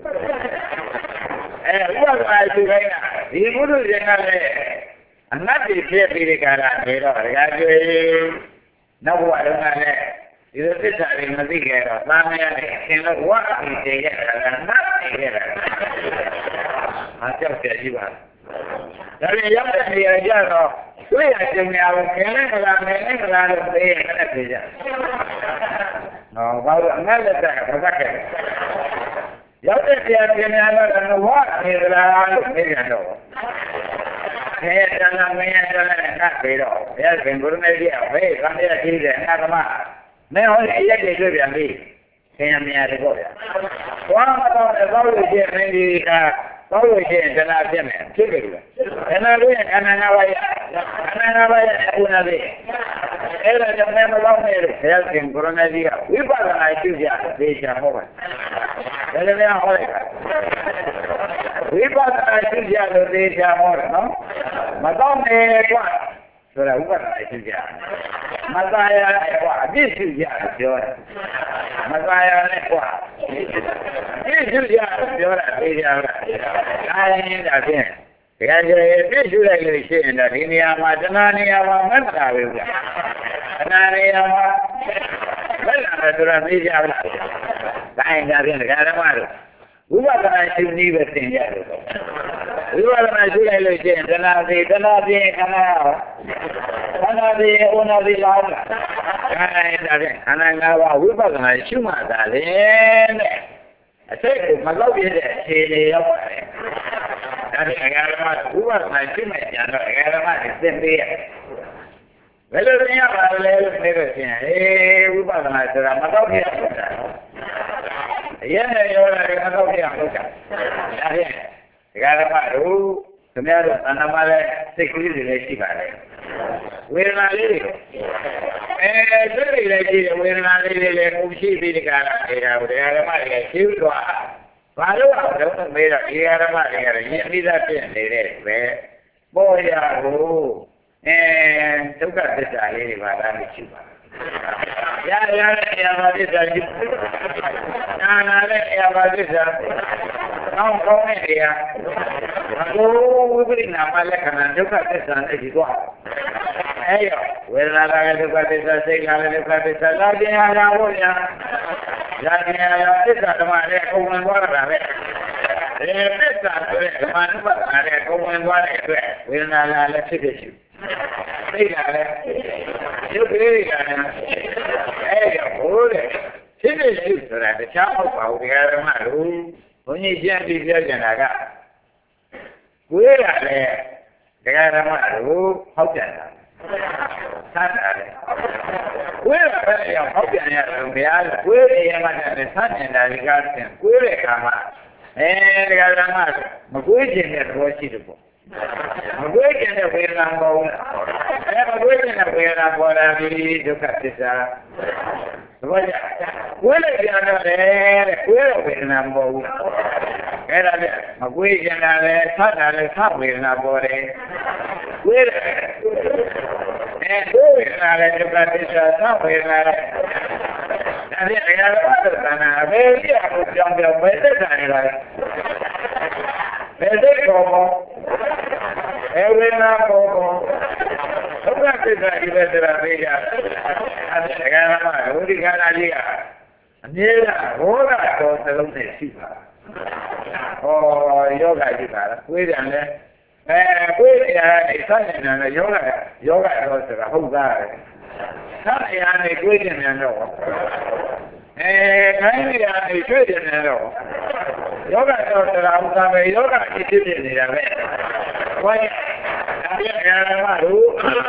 အဲဥပ္ပခါရှိခိုင်းတာဒီဘုရုရှင်ကလည်းအနတ်ပြည်ဖြစ်ပြီးဒီကရာနေတော့ဒကာကျွေးနောက်ဘဝတုန်းကလည်းဒီလိုသစ္စာတွေမသိခဲ့တော့သာမယနဲ့အရှင်တို့ဝါအပြီးတည်ခဲ့တာကနတ်တည်ခဲ့တာအားကြောက်ကြကြည့်ပါဒါပြန်ရောက်တဲ့နေရာကျတော့တွေ့ရခြင်းများကိုခင်လိုက်ကြလားမင်းလိုက်ကြလားလို့သိရင်လည်းသိကြ။နော်ဘာလို့အငတ်လက်တဲ့ဘာသာခဲ့ရောက်တဲ့နေရာခြင်းများတော့ဝါနေကြလားလို့သိကြတော့ခဲတဏ္ဍမင်းရတော့လည်းငတ်ပြီးတော့ဘုရားရှင်ဘုရားမြတ်ကြီးအဖေကံရရှိတဲ့အနာဂမမင်းဟောဒီရက်တွေတွေ့ပြန်ပြီခင်ဗျာများတယ်ပေါ့ဗျာ။ဘာမှတော့သောလို့ရှိရင်မင်းဒီကသောလို့ရှိရင်တဏှာဖြစ်မယ်ဖြစ်တယ်လို့တဏှာလို့ရင်ခန္ဓာ၅ပါးရဲ့ခန္ဓာ၅ပါးရဲ့ဥနာသေးအဲ့ဒါကြောင့်လည်းမလောက်နဲ့လို့ဘုရားရှင်ကိုရမကြီးကဝိပဿနာရှုကြသေချာဟောပါဒါလည်းများဟောလိုက်တာဝိပဿနာရှုကြလို့သေချာဟောတယ်နော်မတော့နဲ့ကွာဆိုတာဥပဒနာရှုကြမသာရနဲ့ကွာအပြစ်ရှုကြလို့ပြောတယ်မသာရနဲ့ကွာအပြစ်ရှုကြလို့ပြောတာသိကြလားဒါရင်ဒါဖြင့်ဒီကကြရဲ့အပြစ်ရှုလိုက်လို့ရှိရင်တော့ဒီနေရာမှာတဏှာနေရာမှာမတ်တာပဲဗျာတဏှာနေရာမှာမတ်တာဆိုတာသိကြလားဒါရင်ဒါဖြင့်ဒကာဓမ္မတို့ဝိပဿနာရှုနည်းပဲသင်ရတယ်ဝိပဿနာရှုလိုက်လို့ရှိရင်တဏှာစီတဏှာစီခန္ဓာခန္ဓာစီဥနာစီလာတာဒါရင်ဒါဖြင့်ခန္ဓာ၅ပါးဝိပဿနာရှုမှသာလေတဲ့အစိတ်ကိုမလောက်ပြတဲ့အခြေအနေရောက်ပါတယ်ဒါနဲ့အဂါရမဥပမာရှိမှကျန်တော့အဂါရမနဲ့သင်ပေးရဘယ်လိုသင်ရပါလဲလို့ပြောလို့ရှိရင်အေးဝိပဿနာဆိုတာမတော့ပြရဘူးတာအရင်ကရောတာမတော့ပြရဘူးတာဒါဖြင့်အဂါရမတို့ခင်ဗျားတို့အနာမလဲစိတ်ကလေးတွေလည်းရှိပါတယ်ဝေဒနာလေးတွေအဲစိတ်တွေလည်းရှိတယ်ဝေဒနာလေးတွေလည်းကိုရှိပြီးဒီကရာနေတာဘုရားဓမ္မတွေရှိသွားဘာလို့အောင်တော့မေးတော့ဒီဓမ္မတွေကလည်းယဉ်ပြီးသားဖြစ်နေတဲ့ပဲပေါ်ရကိုအဲဒုက္ခသစ္စာလေးတွေပါလားမရှိပါဘူးရရတဲ့အရာပါသစ္စာရှိနာနာတဲ့အရာပါသစ္စာကောင်းကောင်းတဲ့နေရာဘုဝိပရိနာမလက္ခဏာဒုက္ခသစ္စာနဲ့ဒီတော့အဲရောဝေဒနာကလည်းဒုက္ခသစ္စာစိတ်ကလည်းဒုက္ခသစ္စာလာခြင်းဟာလားဘုရားလာခြင်းဟာသစ္စာဓမ္မနဲ့အကုန်ဝင်သွားတာပဲဒီသစ္စာဆိုတဲ့ဓမ္မနုပါဒနာနဲ့အကုန်ဝင်သွားတဲ့အတွက်ဝေဒနာလည်းဖြစ်ဖြစ်ရှိစိတ်ကလည်းရုပ်ကလေးတွေကလည်းအဲရောဘိုးတဲ့ဖြစ်ဖြစ်ရှိဆိုတာတခြားမဟုတ်ပါဘူးတရားဓမ္မတို့ဘုန်းကြီးရှင်းပြီးပြောကြတာကကိုယ်ရလည်းတရားဓမ္မတို့ဟောက်ပြန်တာဆန်းတာလေကိုယ်ရလည်းရောက်ဟောက်ပြန်ရတယ်ဘုရားကိုယ်ရမှလည်းဆန်းနေတာဒီကားပြန်ကိုယ်ရခါမှာအဲတရားဓမ္မမကိုယ်ခြင်းတဲ့သဘောရှိတယ်ပေါ့မကွေးကျင်တဲ့ဝေဒနာပေါ်ဘူးအဲမကွေးကျင်တဲ့ဝေဒနာပေါ်လာပြီးဒုက္ခသစ္စာသဘောကျကွေးလိုက်ပြန်တော့လေတဲ့ကွေးတဲ့ဝေဒနာပေါ်ဘူးအဲဒါလေမကွေးကျင်တာလေဆတ်တာလေဆတ်ဝေဒနာပေါ်တယ်ကွေးတယ်အဲကွေးဝေဒနာလေဒုက္ခသစ္စာဆတ်ဝေဒနာလေဒါဖြင့်အရာတော်သဏ္ဍာန်အဘယ်ကြီးအောင်ပြောင်းပြောင်းပဲသက်သာနေလားဘယ်စိတ်ပေါ်ပေါ်အဲဝေဒနာပေါ်ပေါ်ဒုက္ခသစ္စာဒီပဲဆိုတာသိကြအဲဒီကံမှာဝိရိကနာကြီးကအမြဲတမ်းဘောဓတော်စလုံးနဲ့ရှိပါဟောယောဂရှိပါလားကိုယ်တန်လဲအဲကိုယ်ရာနေစနေတယ်ယောဂယောဂတော်ဆိုတာဟုတ်သားတယ်ဆက်ရာနေကိုယ်တင်တယ်တော့အဲခိုင်းနေရာနေကျွေးတယ်တော့ယောဂတော်ဆိုတာဥစ္စာပဲယောဂအဖြစ်ဖြစ်နေတာပဲဘယ်ဒါပြရမှာလို့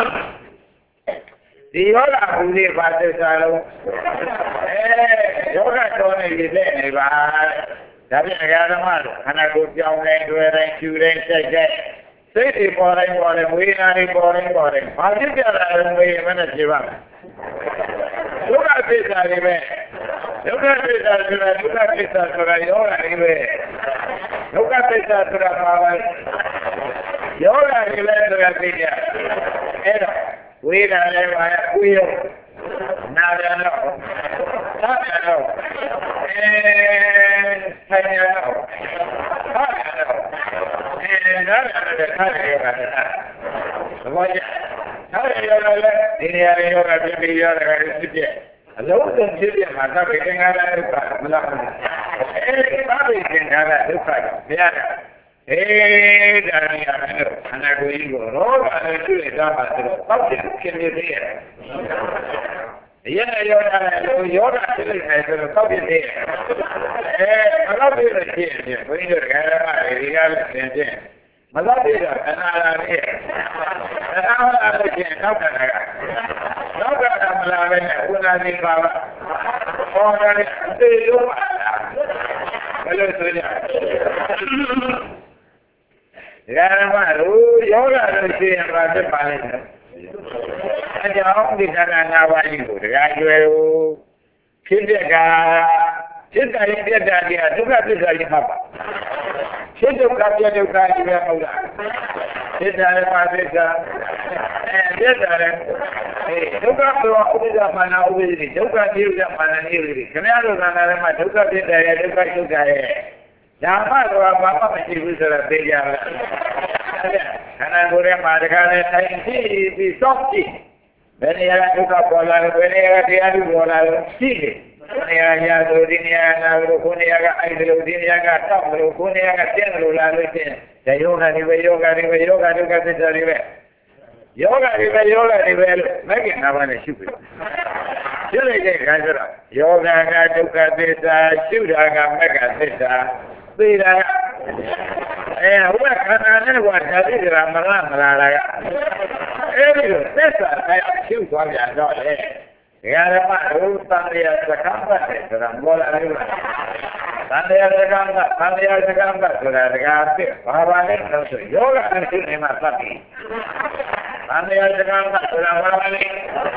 ဒီယောဂဘူးလေးပါသစ္စာလုံးအဲယောဂတော်နေပြီလက်နေပါဒါပြရမှာလို့ခန္ဓာကိုယ်ပြောင်းလဲတွေ့တိုင်းကျူတိုင်းစိတ်တဲ့စိတ်တွေပေါ်တိုင်းပေါ်တယ်ဝေဒနာတွေပေါ်တိုင်းပေါ်တယ်ဘာဖြစ်ကြတာလဲဝေဒနာနဲ့ဖြစ်ပါမယ်ဒုက္ခသစ္စာတွေပဲဒုက္ခသစ္စာဆိုတာဒုက္ခသစ္စာဆိုတာယောဂတွေပဲဒုက္ခသစ္စာဆိုတာပါပဲယောဂတွေလည်းဆိုတာသိကြအဲ့တော့ဝေဒနာလည်းပါဝိယောနာရတော့သာရတော့အဲဆိုင်ရတော့သာရတော့အဲနာရတော့သာရယောဂတဲ့ဘောကြသာရယောဂလည်းဒီနေရာတွေယောဂပြပြီးယောဂတွေဖြစ်ဖြစ်အလုံးစုံဖြစ်ဖြစ်မှာသဗ္ဗေသင်္ခါရဒုက္ခမလားအဲဒီသဗ္ဗေသင်္ခါရဒုက္ခကြောင့်ဘုရားကအေးဒါရရတယ်ခန္ဓာကိုယ်ကြီးကိုရောဂါနဲ့တွေ့တာပါဆိုတော့တောက်တယ်ဖြစ်နေသေးတယ်အရင်ရောတာလည်းယောဂဖြစ်နေတယ်ဆိုတော့တောက်ပြသေးတယ်အဲဘယ်တော့ဖြစ်လို့ဖြစ်ရင်ဘုန်းကြီးတို့ကလည်းဒီကားလည်းသင်ခြင်းမသာပြတာအနာလာလေးအနာလာလို့ကျင်တောက်တာကတောက်တာမလာပဲနဲ့ဥနာနေပါပါဟောတယ်သေရောပါလားဘယ်လိုဆိုကြဒီကရမတို့ယောဂလို့ရှိရင်ပါဖြစ်ပါလိမ့်မယ်အကြောင်းဒီကရနာပါဠိကိုတရားကျွဲလို့ဖြစ်တဲ့ကဖြစ်တဲ့ပြတ်တာကြီးဒုက္ခသစ္စာကြီးမှတ်ပါဖြစ်ဒုက္ခပြဒုက္ခကြီးပဲဟုတ်လားဖြစ်တယ်ပါသစ္စာအဲပြတ်တယ်အဲဒုက္ခပြောဥပ္ပဒမာနဥပ္ပဒိဒုက္ခတိဥပ္ပမာနနိဝိရိခင်ဗျားတို့ကံထဲမှာဒုက္ခဖြစ်တယ်ရဲ့ဒုက္ခဒုက္ခရဲ့ဒါမှတော့ဘာမှမရှိဘူးဆိုတော့သိကြပါလားခန္ဓာကိုယ်ထဲမှာတခါလဲတိုင်းကြည့်ပြီးစောင့်ကြည့်ဘယ်နေရာဒုက္ခပေါ်လာလဲဘယ်နေရာတရားဓုပေါ်လာလဲရှိတယ်နေရာရာဆိုဒီနေရာနာလို့ကိုနေရာကအိုက်တယ်လို့ဒီနေရာကတောက်တယ်လို့ကိုနေရာကကျင်းတယ်လို့လာလို့ချင်းဒါယောဂတွေပဲယောဂတွေပဲယောဂဒုက္ခသစ္စာတွေပဲယောဂတွေပဲယောဂတွေပဲလို့မဂ္ဂင်၅ပါးနဲ့ရှုပြီရှုလိုက်တဲ့အခါကျတော့ယောဂကဒုက္ခသစ္စာရှုတာကမက္ခသစ္စာသိတာအဲဟိုကခန္ဓာနဲ့ကဓာတိကမလားမလားလားအဲဒီလိုသစ္စာနဲ့ရှုသွားပြန်တော့လေဒကာဓမ္မတို့သံဃာစကားပတ်တယ်ဆိုတာမောလာလို့သံဃာစကားကသံဃာစကားကဆိုတာဒကာအစ်ဘာပါလဲဆိုယောဂနဲ့ရှုနေမှာသတ်ပြီသံဃာစကားကဆိုတာဘာပါလဲ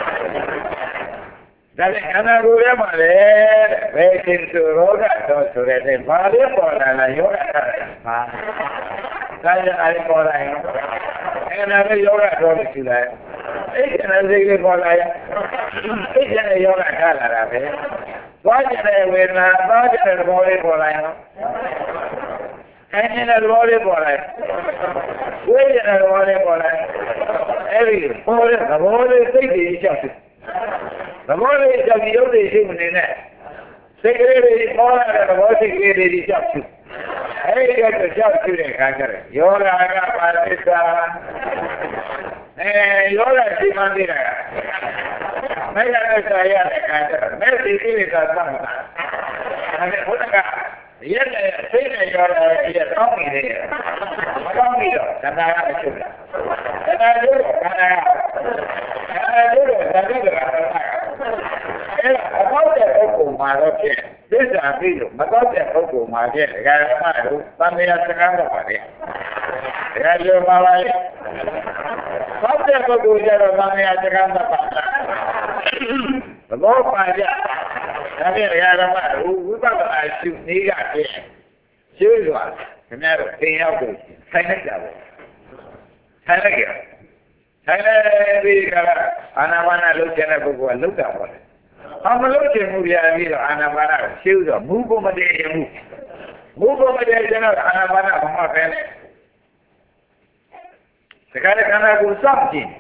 ဒါနဲ့ခန္ဓာကိုယ်ထဲမှာလေဘယ်ရှင်သူရောဂတော့ဆိုတဲ့ဘာလေးပေါ်လာလားယောဂတာဟာဒါကြအဲ့ပေါ်လာရင်အဲ့ဒါလည်းယောဂတော့ရှိတယ်အဲ့ဒီနဲ့စိတ်လေးပေါ်လာရင်အဲ့ဒီနဲ့ယောဂထားလာတာပဲသွားကြတဲ့ဝေဒနာသွားကြတဲ့ဘောလေးပေါ်လာရင်အဲ့ဒီနဲ့ဘောလေးပေါ်လာရင်ဝေဒနာဘောလေးပေါ်လာရင်အဲ့ဒီပေါ်တဲ့ဘောလေးစိတ်ကြီးကြောက်တယ်သဘောလေးကြောင့်ရုပ်တွေရှိမနေနဲ့စိတ်ကလေးတွေပေါ်လာတဲ့သဘောစိတ်ကလေးတွေကြောက်ချူအဲဒီကတော့ကြောက်ချူတဲ့ခါကျတော့ယောဂကပါဠိစာအဲယောဂရှိမှန်းသိတာမေဃနဲ့ဆရာရတဲ့ခါကျတော့မဲ့ဒီကိလေသာသတ်တာအဲဒီဘုရားကရက်နဲ့စိတ်နဲ့ယောဂရဲ့တောင်းနေတယ်မတောင်းပြီးတော့သံဃာကချုပ်တာသံဃာတို့ခန္ဓာကခန္ဓာတို့ဓာတ်တွေကအဲ့ဒါအကောက်တဲ့ပုဂ္ဂိုလ်မှာတော့ဖြစ်သစ္စာပြီးလို့မကောက်တဲ့ပုဂ္ဂိုလ်မှာဖြစ်ဒကာဓမ္မတို့သံဃာစကားတော့ပါတယ်ဒကာကျော်ပါပါလေကောက်တဲ့ပုဂ္ဂိုလ်ကျတော့သံဃာစကားတော့ပါသဘောပါကြဒါဖြင့်ဒကာဓမ္မတို့ဝိပဿနာရှုနည်းကဖြစ်ရှုသွားခင်ဗျားတို့သင်ရောက်လို့ဆိုင်လိုက်တာပဲဆိုင်လိုက်ကြဆိုင်လိုက်ပြီးကအာနာပါနလုပ်ချင်တဲ့ပုဂ္ဂိုလ်ကလုပ်တာပါလေအမလို့ချင်မှုပြပြီးတော့အာနာပါနကိုရှင်းတော့မူကိုမတည်ရင်ဘူးမူကိုမတည်ရင်တော့အာနာပါနဘာမှပဲနဲ့တခါတခါကကိုစောင့်ကြည့်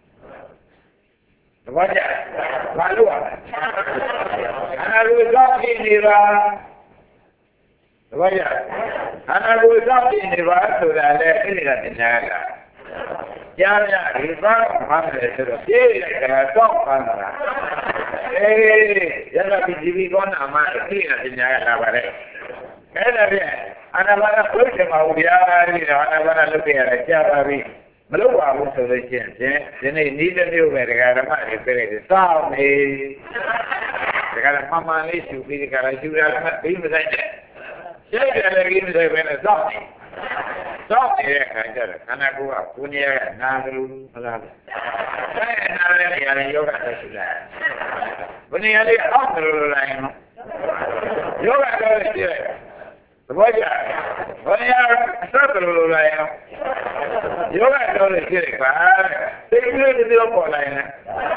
တပတ်ကြဘာလို့อ่ะအာနာကိုစောင့်ကြည့်နေပါတပတ်ကြအာနာကိုစောင့်ကြည့်နေပါဆိုတာလေအဲ့ဒီကတရားကကြားရဒီဘာမှမလဲဆိုတော့ပြေးလိုက်တာတော့ပန်းတာအေးရတာဒီဒီကောနာမှာသိရတဲ့ညာလာပါလေအဲ့ဒါဖြင့်အာနာပါနဘုရားမှာဗျာဒီအာနာပါနလုပ်ရတာကြားပါပြီမလုပ်ပါဘူးဆိုလို့ရှိရင်ဒီနေ့ဤတစ်မျိုးပဲဒကာဓမ္မတွေပြည့်တယ်စောင့်နေဒကာဓမ္မမှန်လေးရှုပြီးဒကာရရှုရတာပြီးမဆိုင်တဲ့ရှင်းတယ်လည်းပြီးမဆိုင်ပဲနဲ့စောင့်နေစောင့်နေတဲ့အခါကျတော့ခန္ဓာကိုယ်ကကိုယ်နေရနာကလူမလားအဲနာလည်းနေရာလည်းယောဂတက်ရှိလာဘယ်နေရာလေးအောက်လိုလိုက်နော်ယောဂတော့ရှိတယ်သဘောကျဘယ်နေရာဆက်လိုလိုက်နော်ယောဂတော့ရှိတယ်ပါသိကလေးတွေပေါ်လာရင်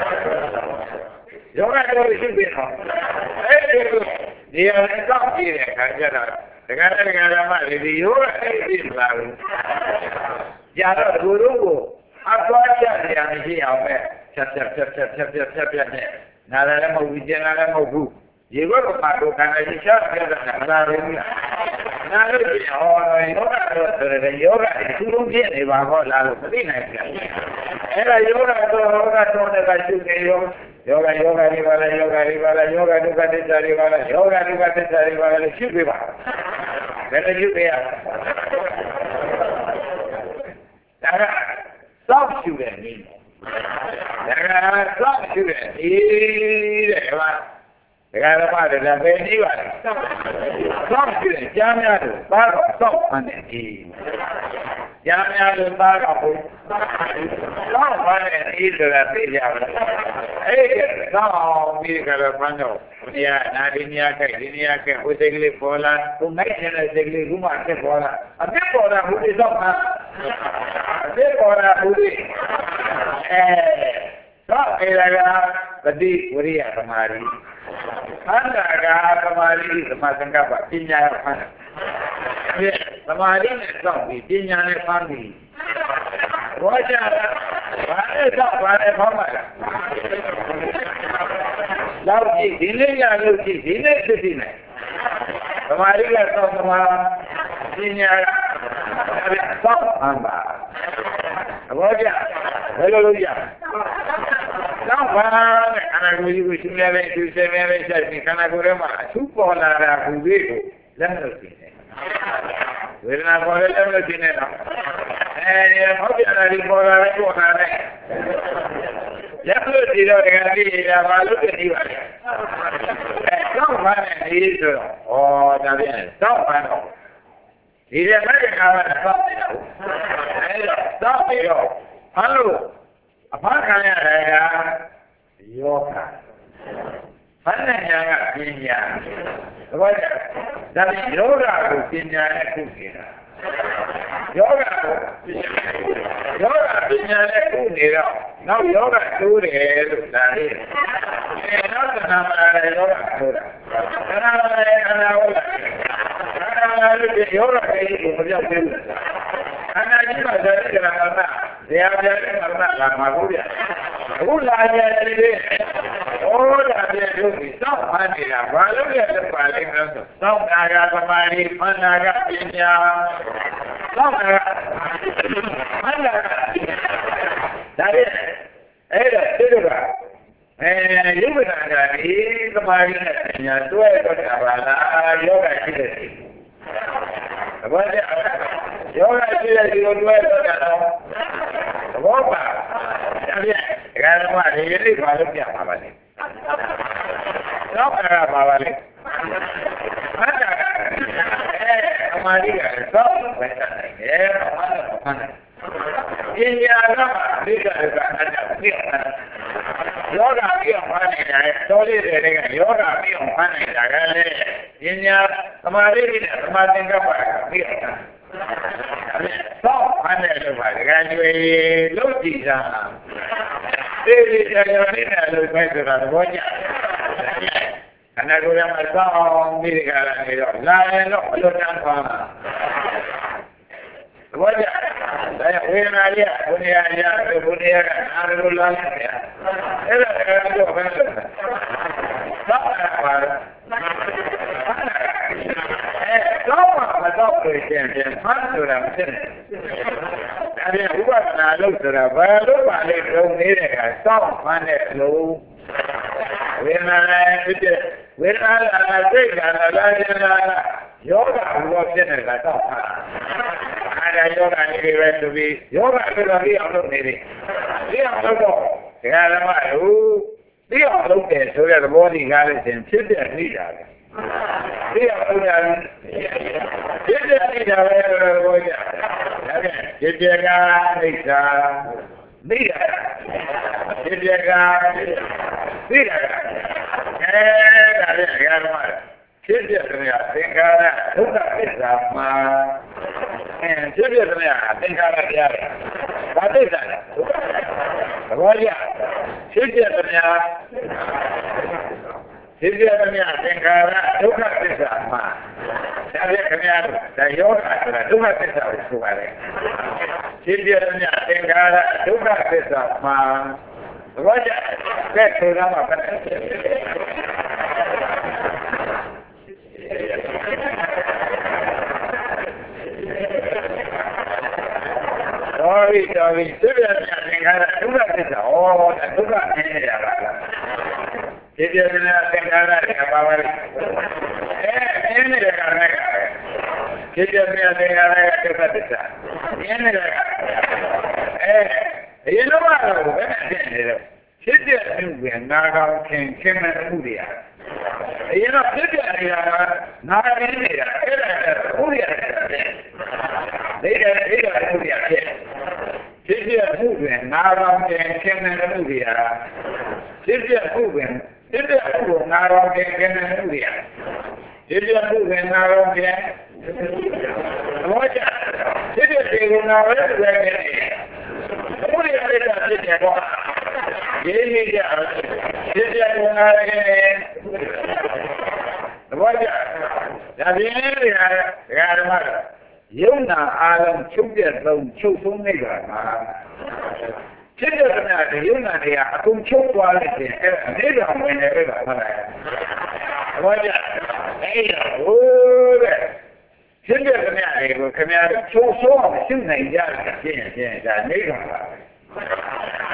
ယောဂတော့ရှိပြီနော်အဲဒီနေရာလေးစောင့်ကြည့်တဲ့အခါကျတော့ဒကာဒကာဓမ္မတွေဒီယောဂအဲ့ဒီမလားဘူးကြာတော့သူတို့ကိုအသွားချနေရမရှိအောင်ပဲဖြတ်ဖြတ်ဖြတ်ဖြတ်ဖြတ်ဖြတ်ဖြတ်ဖြတ်နဲ့နားလည်းမဟုတ်ဘူးကျင်လာလည်းမဟုတ်ဘူးရေဘက်မှာတော့ခန္ဓာရှိရှားပြတာမလားဘူးနားလို့ကျင်ဟောတော့ယောဂတော့ဆိုတဲ့ယောဂသူတို့ဖြစ်နေပါဟောလားလို့မသိနိုင်ဘူးအဲ့ဒါယောဂတော့ယောဂတော့တဲ့ကရှုနေရောယောဂယောဂတွေပါလားယောဂတွေပါလားယောဂဒုက္ခသစ္စာတွေပါလားယောဂဒုက္ခသစ္စာတွေပါလားရှုပြပါဘယ်လိုရှုပြရဒါကစောင့်ရှုတဲ့နည်းဒါကစောင့်ရှုတဲ့ဒီတဲ့ဟောဒကာဓမ္မတွေလည်းပဲနေပါလားစောင့်ရှုတဲ့ကြားများတယ်ဘာတော့စောင့်မှန်းတယ်ဒီကြားများတယ်ဘာတော့ဘုစောင့်မှန်းတယ်ဒီဆိုတာသိကြပါလားအဲ့ဒီစောင့်ပြီးကြတော့ဘန်းတော့ဒီကနာဒီနီယာကဒီနီယာကဟိုစိတ်ကလေးပေါ်လာဟိုမိုက်နေတဲ့စိတ်ကလေးကမှတက်ပေါ်လာအပြစ်ပေါ်လာဘူးဒီတော့မှအပြစ်ပေါ်လာဘူးဒီအဲတော့အဲ့ဒါကပฏิဝရိယသမာဓိခန္ဓာကသမာဓိသမာသင်္ကပ္ပပညာဖန်အဲ့သမာဓိနဲ့စောင့်ပြီးပညာနဲ့ဖန်ပြီးဘောကြတာဘာလဲတော့ဘာလဲဖောင်းပါလားလောက်ကြည့်ဒီနေ့ရလို့ကြည့်ဒီနေ့ဖြစ်နေတယ်သမာဓိကတော့သမာပညာအဲ့ဒါစောင့်အမှန်ပါဘောကြဘယ်လိုလုပ်ရစောတော့ဘာလဲခန္ဓာကိုယ်ကြီးကိုရှင်းရတဲ့သူစင်ရတဲ့ချက်ဒီခန္ဓာကိုယ်ထဲမှာအထူးပေါ်လာတာကူလေးကိုလက်လို့ရှင်းတယ်ဝေဒနာပေါ်လည်းလက်လို့ရှင်းတယ်တော့အဲဒီဟောပြတာဒီပေါ်လာတဲ့ပေါ်လာတဲ့လက်လို့ဒီတော့ဒီကနေ့ဒါဘာလို့ဒီပါလဲအဲတော့ဘာနဲ့ဒီဆိုတော့ဩဒါပြန်တော့ဘာတော့ဒီရမဲ့ကာလတော့တယ်အဲတော့ပြီးတော့ဘာလို့အဖခံရတယ်ကယောဂဖန်တဲ့ညာကပညာသဘောကျဒါပြီးယောဂကိုပညာနဲ့ခုနေတာယောဂကိုယောဂပညာနဲ့ခုနေတော့နောက်ယောဂတိုးတယ်လို့ဒါလေးအဲနောက်သနာမလာယောဂတိုးတာသနာမလာအနာဝလာသနာမလာလို့ယောဂကြီးကိုမပြောက်သေးဘူးအနာကြီးမှာဇာတိကနာမဇေယျပြည့်ကနာလာမှာကိုပြအခုလာရတယ်လေဩဒါပြည့်လို့ဒီစောင့်မှန်းနေတာဘာလို့လဲလို့ပါလိမ့်မယ်ဆိုစောင့်နာကသမာဓိမှန်နာကပညာစောင့်နာကမှန်နာကဒါပြည့်အဲ့ဒါသိတော့အဲယုံနာကဒီသမာဓိနဲ့ပညာတွဲတော့တာပါလားယောဂရှိတဲ့ဘာလဲယောဂရှိတဲ့ဒီလိုတွဲတော့တာဘောပါဒါပြည့်ဓမ္မဒီနေ့ဘာလို့ပြမှာပါလဲတော့ကပါပါလေမှတ်တာအဲအမှန်ကြီးကတော့ပဲတယ်အဲဘာလို့မှန်းတယ်ပညာကဒီကကအတားပြည့်ယောဂပြည့်မှန်းနေတာတော်လေးတွေကယောဂပြည့်မှန်းနေတာကလည်းပညာသမာဓိနဲ့သမာသင်္ကပ္ပပြည့်တာသောမှန်းတယ်လို့ပါဒကာကျွေလုံးကြည့်တာဒီဒီကြောင်လေးနဲ့လို့ပဲဆိုတာသဘောကျခန္ဓာကိုယ်ကမှစောင်းပြီးဒီကရနေတော့လာရင်တော့အလွတ်တန်းပါသဘောကျဒါဝေဒနာလေးကဘုရားရဘုရားကအာရုံလာတယ်အဲ့ဒါကတော့ဘယ်လိုလဲသာပါအဲတော့မတော့လို့ရှင်ပြန်ဖတ်ဆိုတာမဖြစ်နဲ့ဒါပြန်ဥပဒနာလို့ဆိုတာဘယ်လိုပါလဲတုံနေတဲ့ကစောင့်ဖမ်းတဲ့အလုံးဝေဒနာလည်းဖြစ်တဲ့ဝေဒနာလည်းစိတ်ကလည်းလည်းယောဂဘောဖြစ်နေတာတော့ဖမ်းအားရယောဂနေပြီပဲဆိုပြီးယောဂဆိုတော့ဒီအောင်လုပ်နေတယ်ဒီအောင်လုပ်တော့ဒကာဓမ္မတို့ဒီအောင်လုပ်တယ်ဆိုတဲ့သဘောဒီကားလို့ရှင်ဖြစ်တဲ့နေတာလေဒီအောင်လုပ်တာဖြစ်တဲ့နေတာပဲဘောကြဒါပြန်ဖြစ်တဲ့ကအိဋ္ဌာသိတာဖြစ်တဲ့ကသိတာအဲဒါပြန်ဒကာဓမ္မဖြစ်တဲ့နေရာသင်္ခါရဒုက္ခသစ္စာမှာအဲဖြစ်ဖြစ်သမျှသင်္ခါရတရားတွေဘာသစ္စာလဲသဘောကျဖြစ်ဖြစ်သမျှဖြစ်ဖြစ်သမျှသင်္ခါရဒုက္ခသစ္စာမှာဒါလည်းခင်ဗျားတို့ဒါယောဂဆိုတာဒုက္ခသစ္စာကိုဆိုပါတယ်ဖြစ်ဖြစ်သမျှသင်္ခါရဒုက္ခသစ္စာမှာသဘောကျကဲဆိုတာမှပဲတော်ပြီတော်ပြီသိပြပြသင်္ခါရဒုက္ခသစ္စာဩဒုက္ခနေရတာလားသိပြပြသင်္ခါရကပါပါလေအဲအင်းနေတဲ့ကလည်းသိပြပြသင်္ခါရဒုက္ခသစ္စာအင်းနေတဲ့ကအဲအရင်တော့ဘယ်နဲ့ဖြစ်နေတော့ဖြစ်တဲ့သူကနာကောင်ခင်ခင်မဲ့မှုတွေရအရင်တော့ဖြစ်တဲ့နေရာကနာရင်းနေတာအဲ့ဒါဥရိယတယ်နေတယ်နေတယ်ဥရိယဖြစ်ဖြစ်တဲ့မှုကနာကောင်ခင်ခင်မဲ့မှုတွေရဖြစ်တဲ့မှုကဖြစ်တဲ့မှုကနာကောင်ခင်ခင်မဲ့မှုတွေရဖြစ်တဲ့မှုကနာကောင်ခင်ဘောချဖြစ်တဲ့ဒီကနာပဲတည်းနေဥရိယတဲ့ဖြစ်တဲ့တော့ဒီနေ့ကျဖြစ်တဲ့ကနာရဲ့ဘောချဒါပြင်းတွေကဓမ္မယုံနာအာရုံချုပ်တဲ့သုံးချုပ်ဆုံးနေတာမှာဖြစ်တဲ့ကနာယုံနာတွေကအကုန်ချုပ်သွားလိုက်တယ်အဲ့ဒါနေတော်ဝင်နေပဲလားဟုတ်လားဘောချအဲ့ဒါဟိုးတဲ့ဖြစ်တဲ့ကနာတွေကိုခင်ဗျားချုပ်ဆုံးအောင်ရှင်းနိုင်ကြတယ်ရှင်းရင်ရှင်းဒါနေတော်ပါ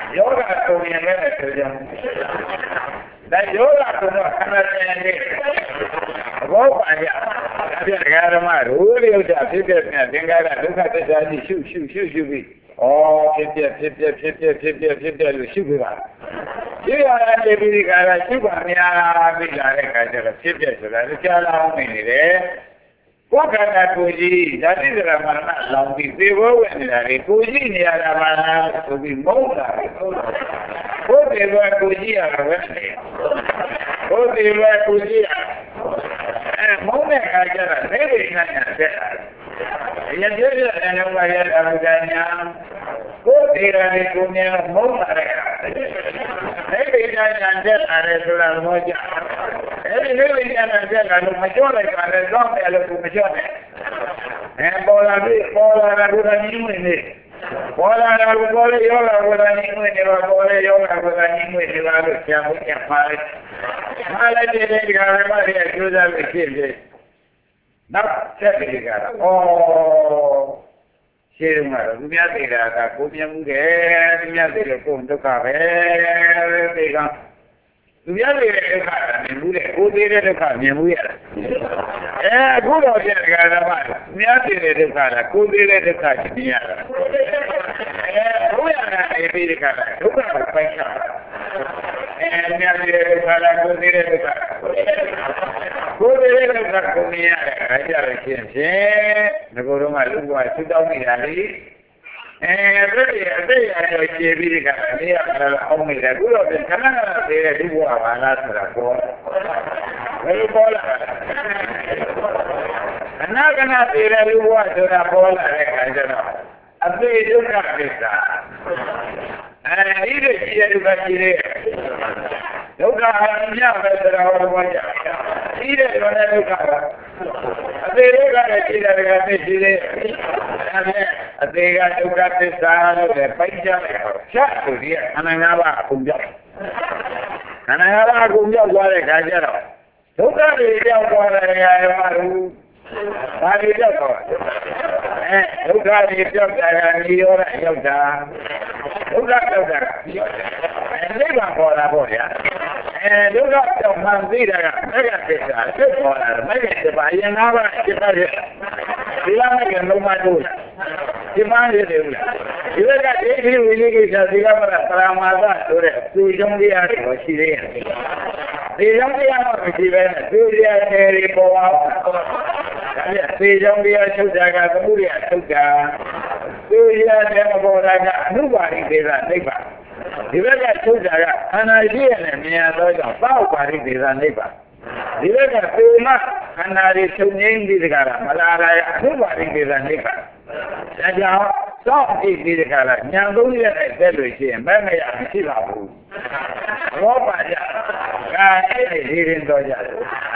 ယောဂကိုမြင်မဲ့ဆိုကြဒါယောဂကတော့ခန္ဓာဉာဏ်နဲ့ဘောပါရဒါပြတရားဓမ္မရူရိယုဒ္ဓဖြစ်ဖြစ်ပြန်သင်္ကာရဒုက္ခသစ္စာကြီးရှုရှုရှုရှုပြီးဩဖြစ်ဖြစ်ဖြစ်ဖြစ်ဖြစ်ဖြစ်ဖြစ်ဖြစ်ဖြစ်ဖြစ်လို့ရှုပြပါရှင်းရတယ်ပြီးဒီကရရှုပါများပြီးလာတဲ့ခါကျတော့ဖြစ်ဖြစ်ဆိုတာကြားလာအောင်နေတယ်ကိုယ်ခန္ဓာကိုယ်ကြီးဓာတိဒရမရဏလောင်ပြီးသေဘောဝင်နေတာလေကိုယ်ကြီးနေရတာပါဆိုပြီးမုန်းတာကိုယ်သေဘောကိုယ်ကြီးရတာပဲကိုယ်သေဘောကိုယ်ကြီးရအဲမုန်းတဲ့အခါကျတော့နေနေညာညာတက်တာရပြည့်ပြည့်အလုံးပါရတာကညာကိုယ်သေရတယ်ကိုယ်မြင်မုန်းတာတဲ့နေနေညာညာတက်တယ်ဆိုတာသဘောကျအဲဒီနေနေညာညာတက်တာလို့မကြောက်လိုက်ပါနဲ့တော့တယ်လို့မကြောက်နဲ့အဲပေါ်လာပြီပေါ်လာတာကကြီးဝင်နေပေါ်လာတာကပေါ်လေယောဂဝဒနိဝင်နေပါပေါ်လေယောဂဝဒနိဝင်နေပါလို့ဆရာဘုရားပါလိုက်ပါလိုက်တဲ့ဒီကရမရဲ့ကျိုးစားလို့ဖြစ်ဖြစ်နောက်ဆက်ပြီးကြတာဩရှင်းမှာတော့သူများသိတာကကိုပြင်းမှုတယ်သူများသိလို့ကိုယ်ဒုက္ခပဲသိကသူများသိတဲ့ဒုက္ခကမြင်မှုတယ်ကိုသိတဲ့ဒုက္ခမြင်မှုရတာအဲအခုတော့ပြကြတာပါသူများသိတဲ့ဒုက္ခကကိုသိတဲ့ဒုက္ခမြင်ရတာအဲဘုရားကနေပြီးဒီကဒုက္ခကိုပိုင်ချတာအဲမြတ်ရဲ့ဒုက္ခကကိုသိတဲ့ဒုက္ခကိုယ်တည်းကကိုမြင်ရတယ်အဲကြရချင်းချင်းငကိုယ်တော့ကလူ့ဘဝဆူတောင်းနေတာလေအဲအဲ့ဒီအသေးအရွယ်ခြေပြီးဒီကနေရတာအောင်နေတယ်အခုတော့ခဏခဏသေးတဲ့လူ့ဘဝဘာလားဆိုတာပေါ်ဘယ်လိုပေါ်လာခဏခဏသေးတဲ့လူ့ဘဝဆိုတာပေါ်လာတဲ့အခါကျတော့အသေးဒုက္ခသစ္စာအဲဒီလိုရှိတဲ့ဒုက္ခရှိတဲ့ဒုက္ခဟာမြတ်ပဲဆိုတာဟောပေါ်ကြရှိတဲ့ဒုက္ခဒုက္ခအသေးဒုက္ခနဲ့ရှိတဲ့ဒုက္ခသိရှိတဲ့အဲအသေးကဒုက္ခသစ္စာလို့ပဲပိုက်ကြတယ်ဖြတ်ဆိုပြီးခန္ဓာ၅ပါးအကုန်ပြောက်ခန္ဓာ၅ပါးအကုန်ပြောက်သွားတဲ့ခါကျတော့ဒုက္ခတွေပြောက်သွားတဲ့နေရာမှာလို့ဘာတွေပြောက်သွားအဲဒုက္ခတွေပြောက်တာကနိရောဓရောက်တာဒုက္ခပြောက်တာအဲနိဗ္ဗာန်ပေါ်လာပေါ့ဗျာအဲဒုက္ခပြောက်မှန်သိတာကမဂ္ဂသစ္စာဖြစ်ပေါ်လာတယ်မဂ္ဂသစ္စာအရင်၅ပါးဖြစ်ပါရဲ့ဒီလားကလုံးမတို့ဒီမှန်းရတယ်ဘူးလားဒီဘက်ကဒိဋ္ဌိဝိလိကိစ္စဒီကမှာပရမာသဆိုတဲ့သူကြောင့်တရားကိုရှိသေးတယ်ဒီကြောင့်တရားတော့မရှိပဲနဲ့သူတရားတွေပေါ်အောင်ဒါပြသေကြောင့်တရားချုပ်တာကသမှုရချုပ်တာသူတရားတွေမပေါ်တာကအနုပါရိသေသနိဗ္ဗာန်ဒီဘက်ကချုပ်တာကခန္ဓာရှိရတဲ့မြင်ရသောကြောင့်သောပါရိသေသနိဗ္ဗာန်ဒီဘက်ကသေမခန္ဓာတွေချုပ်ငိမ့်ပြီးတကလားမလာလာအနုပါရိသေသနိဗ္ဗာန်ဒါကြောင့်သောအတိပြီးတကလားညာသုံးရက်နဲ့တက်လို့ရှိရင်မမရမရှိပါဘူးဘောပါကြကာအဲ့ဒီရင်းတော့ကြတယ်